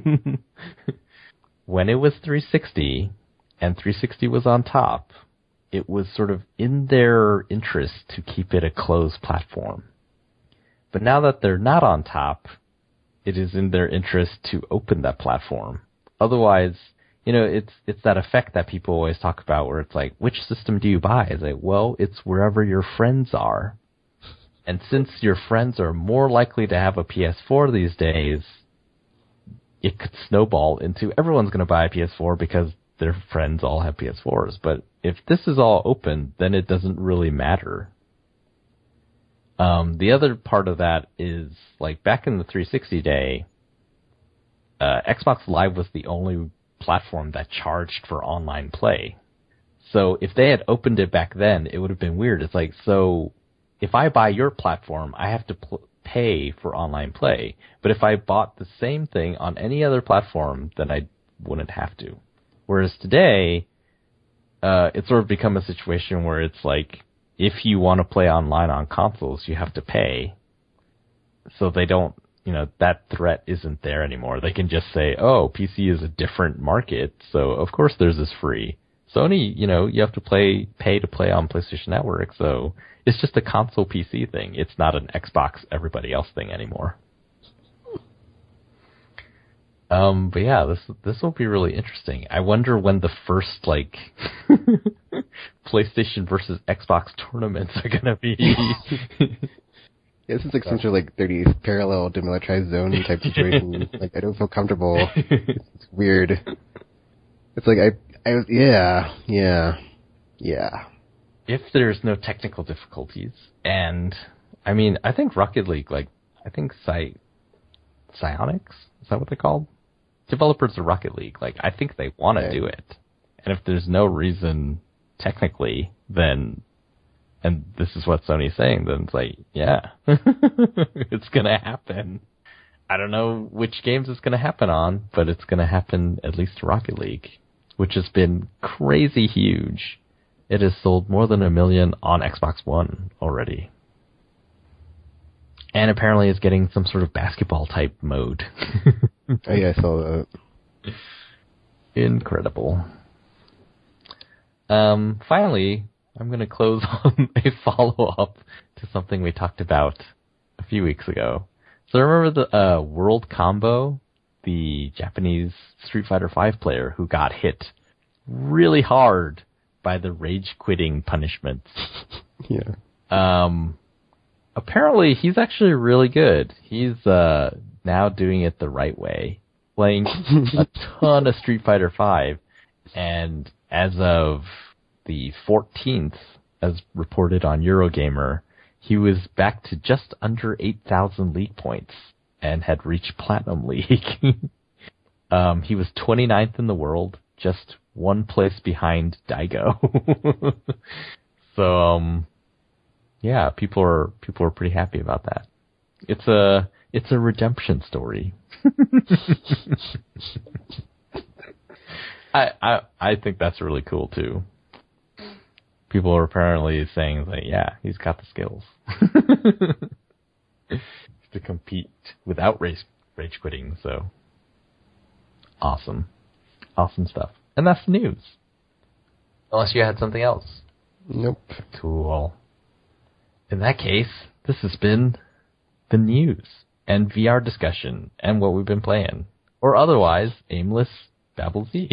when it was 360 and 360 was on top, it was sort of in their interest to keep it a closed platform. But now that they're not on top, it is in their interest to open that platform. Otherwise, you know, it's that effect that people always talk about where it's like, which system do you buy? It's like, well, it's wherever your friends are. And since your friends are more likely to have a PS4 these days, it could snowball into everyone's going to buy a PS4 because their friends all have PS4s. But if this is all open, then it doesn't really matter. The other part of that is, like, back in the 360 day, Xbox Live was the only platform that charged for online play. So if they had opened it back then, it would have been weird. It's like, so if I buy your platform, I have to pay for online play. But if I bought the same thing on any other platform, then I wouldn't have to. Whereas today, it's sort of become a situation where it's like, if you want to play online on consoles, you have to pay. So they don't, you know, that threat isn't there anymore. They can just say, oh, PC is a different market, so of course theirs is free. Sony, you know, you have to pay to play on PlayStation Network, so it's just a console PC thing. It's not an Xbox everybody else thing anymore. But yeah, this will be really interesting. I wonder when the first, like, PlayStation versus Xbox tournaments are gonna be. Yeah, this is like some sort of like 30th parallel demilitarized zone type situation. Like, I don't feel comfortable. It's weird. It's like yeah. If there's no technical difficulties, and I mean, I think Rocket League, like, I think Psyonix, is that what they're called? Developers of Rocket League, like, I think they want to do it. And if there's no reason technically, then, and this is what Sony's saying, then it's like, yeah, it's gonna happen. I don't know which games it's going to happen on, but it's going to happen at least to Rocket League, which has been crazy huge. It has sold more than 1 million on Xbox One already. And apparently is getting some sort of basketball-type mode. Oh, yeah, I saw that. Incredible. Finally, I'm going to close on a follow-up to something we talked about a few weeks ago. So remember the World Combo, the Japanese Street Fighter V player who got hit really hard by the rage-quitting punishments? Yeah. Apparently, he's actually really good. He's now doing it the right way, playing a ton of Street Fighter V, and as of the 14th, as reported on Eurogamer, he was back to just under 8,000 league points and had reached Platinum League. He was 29th in the world, just one place behind Daigo. So, yeah, people are pretty happy about that. It's a redemption story. I think that's really cool too. People are apparently saying that, yeah, he's got the skills to compete without rage quitting. So awesome stuff. And that's the news. Unless you had something else. Nope. Cool. In that case, this has been the news and VR discussion and what we've been playing. Or otherwise, aimless Babble Z.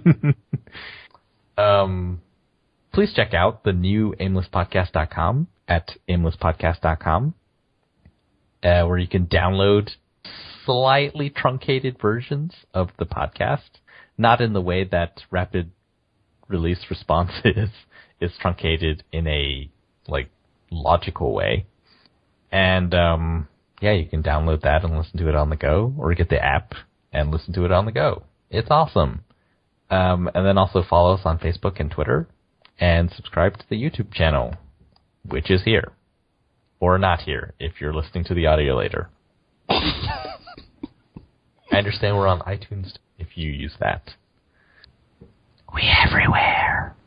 Please check out the new aimlesspodcast.com at aimlesspodcast.com, where you can download slightly truncated versions of the podcast, not in the way that rapid release response is truncated in a logical way. And yeah, you can download that and listen to it on the go, or get the app and listen to it on the go. It's awesome. And then also follow us on Facebook and Twitter, and subscribe to the YouTube channel, which is here. Or not here, if you're listening to the audio later. I understand we're on iTunes if you use that. We everywhere.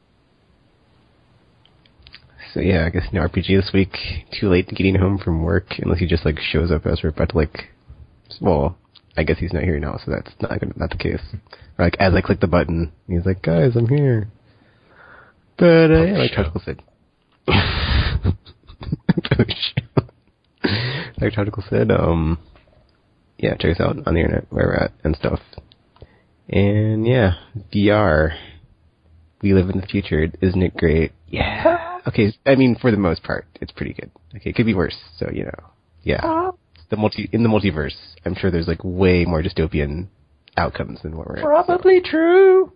So yeah, I guess no RPG this week. Too late getting home from work, unless he just shows up as we're about to well, I guess he's not here now, so that's not the case. Or as I click the button, he's like, guys, I'm here. But yeah, like Tactical said. Like Tactical said, yeah, check us out on the internet, where we're at, and stuff. And yeah, VR. We live in the future, isn't it great? Yeah. Okay, I mean, for the most part, it's pretty good. Okay, it could be worse, so, yeah. In the multiverse, I'm sure there's way more dystopian outcomes than what we're at. Probably true.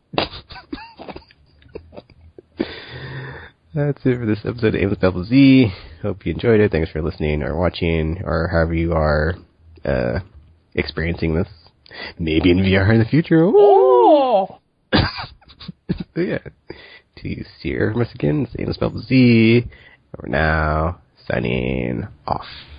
That's it for this episode of Aimless Babble Z. Hope you enjoyed it. Thanks for listening or watching, or however you are experiencing this. Maybe in VR in the future. Oh! So yeah. To hear from us again, it's Aimless Babble Z. We're now signing off.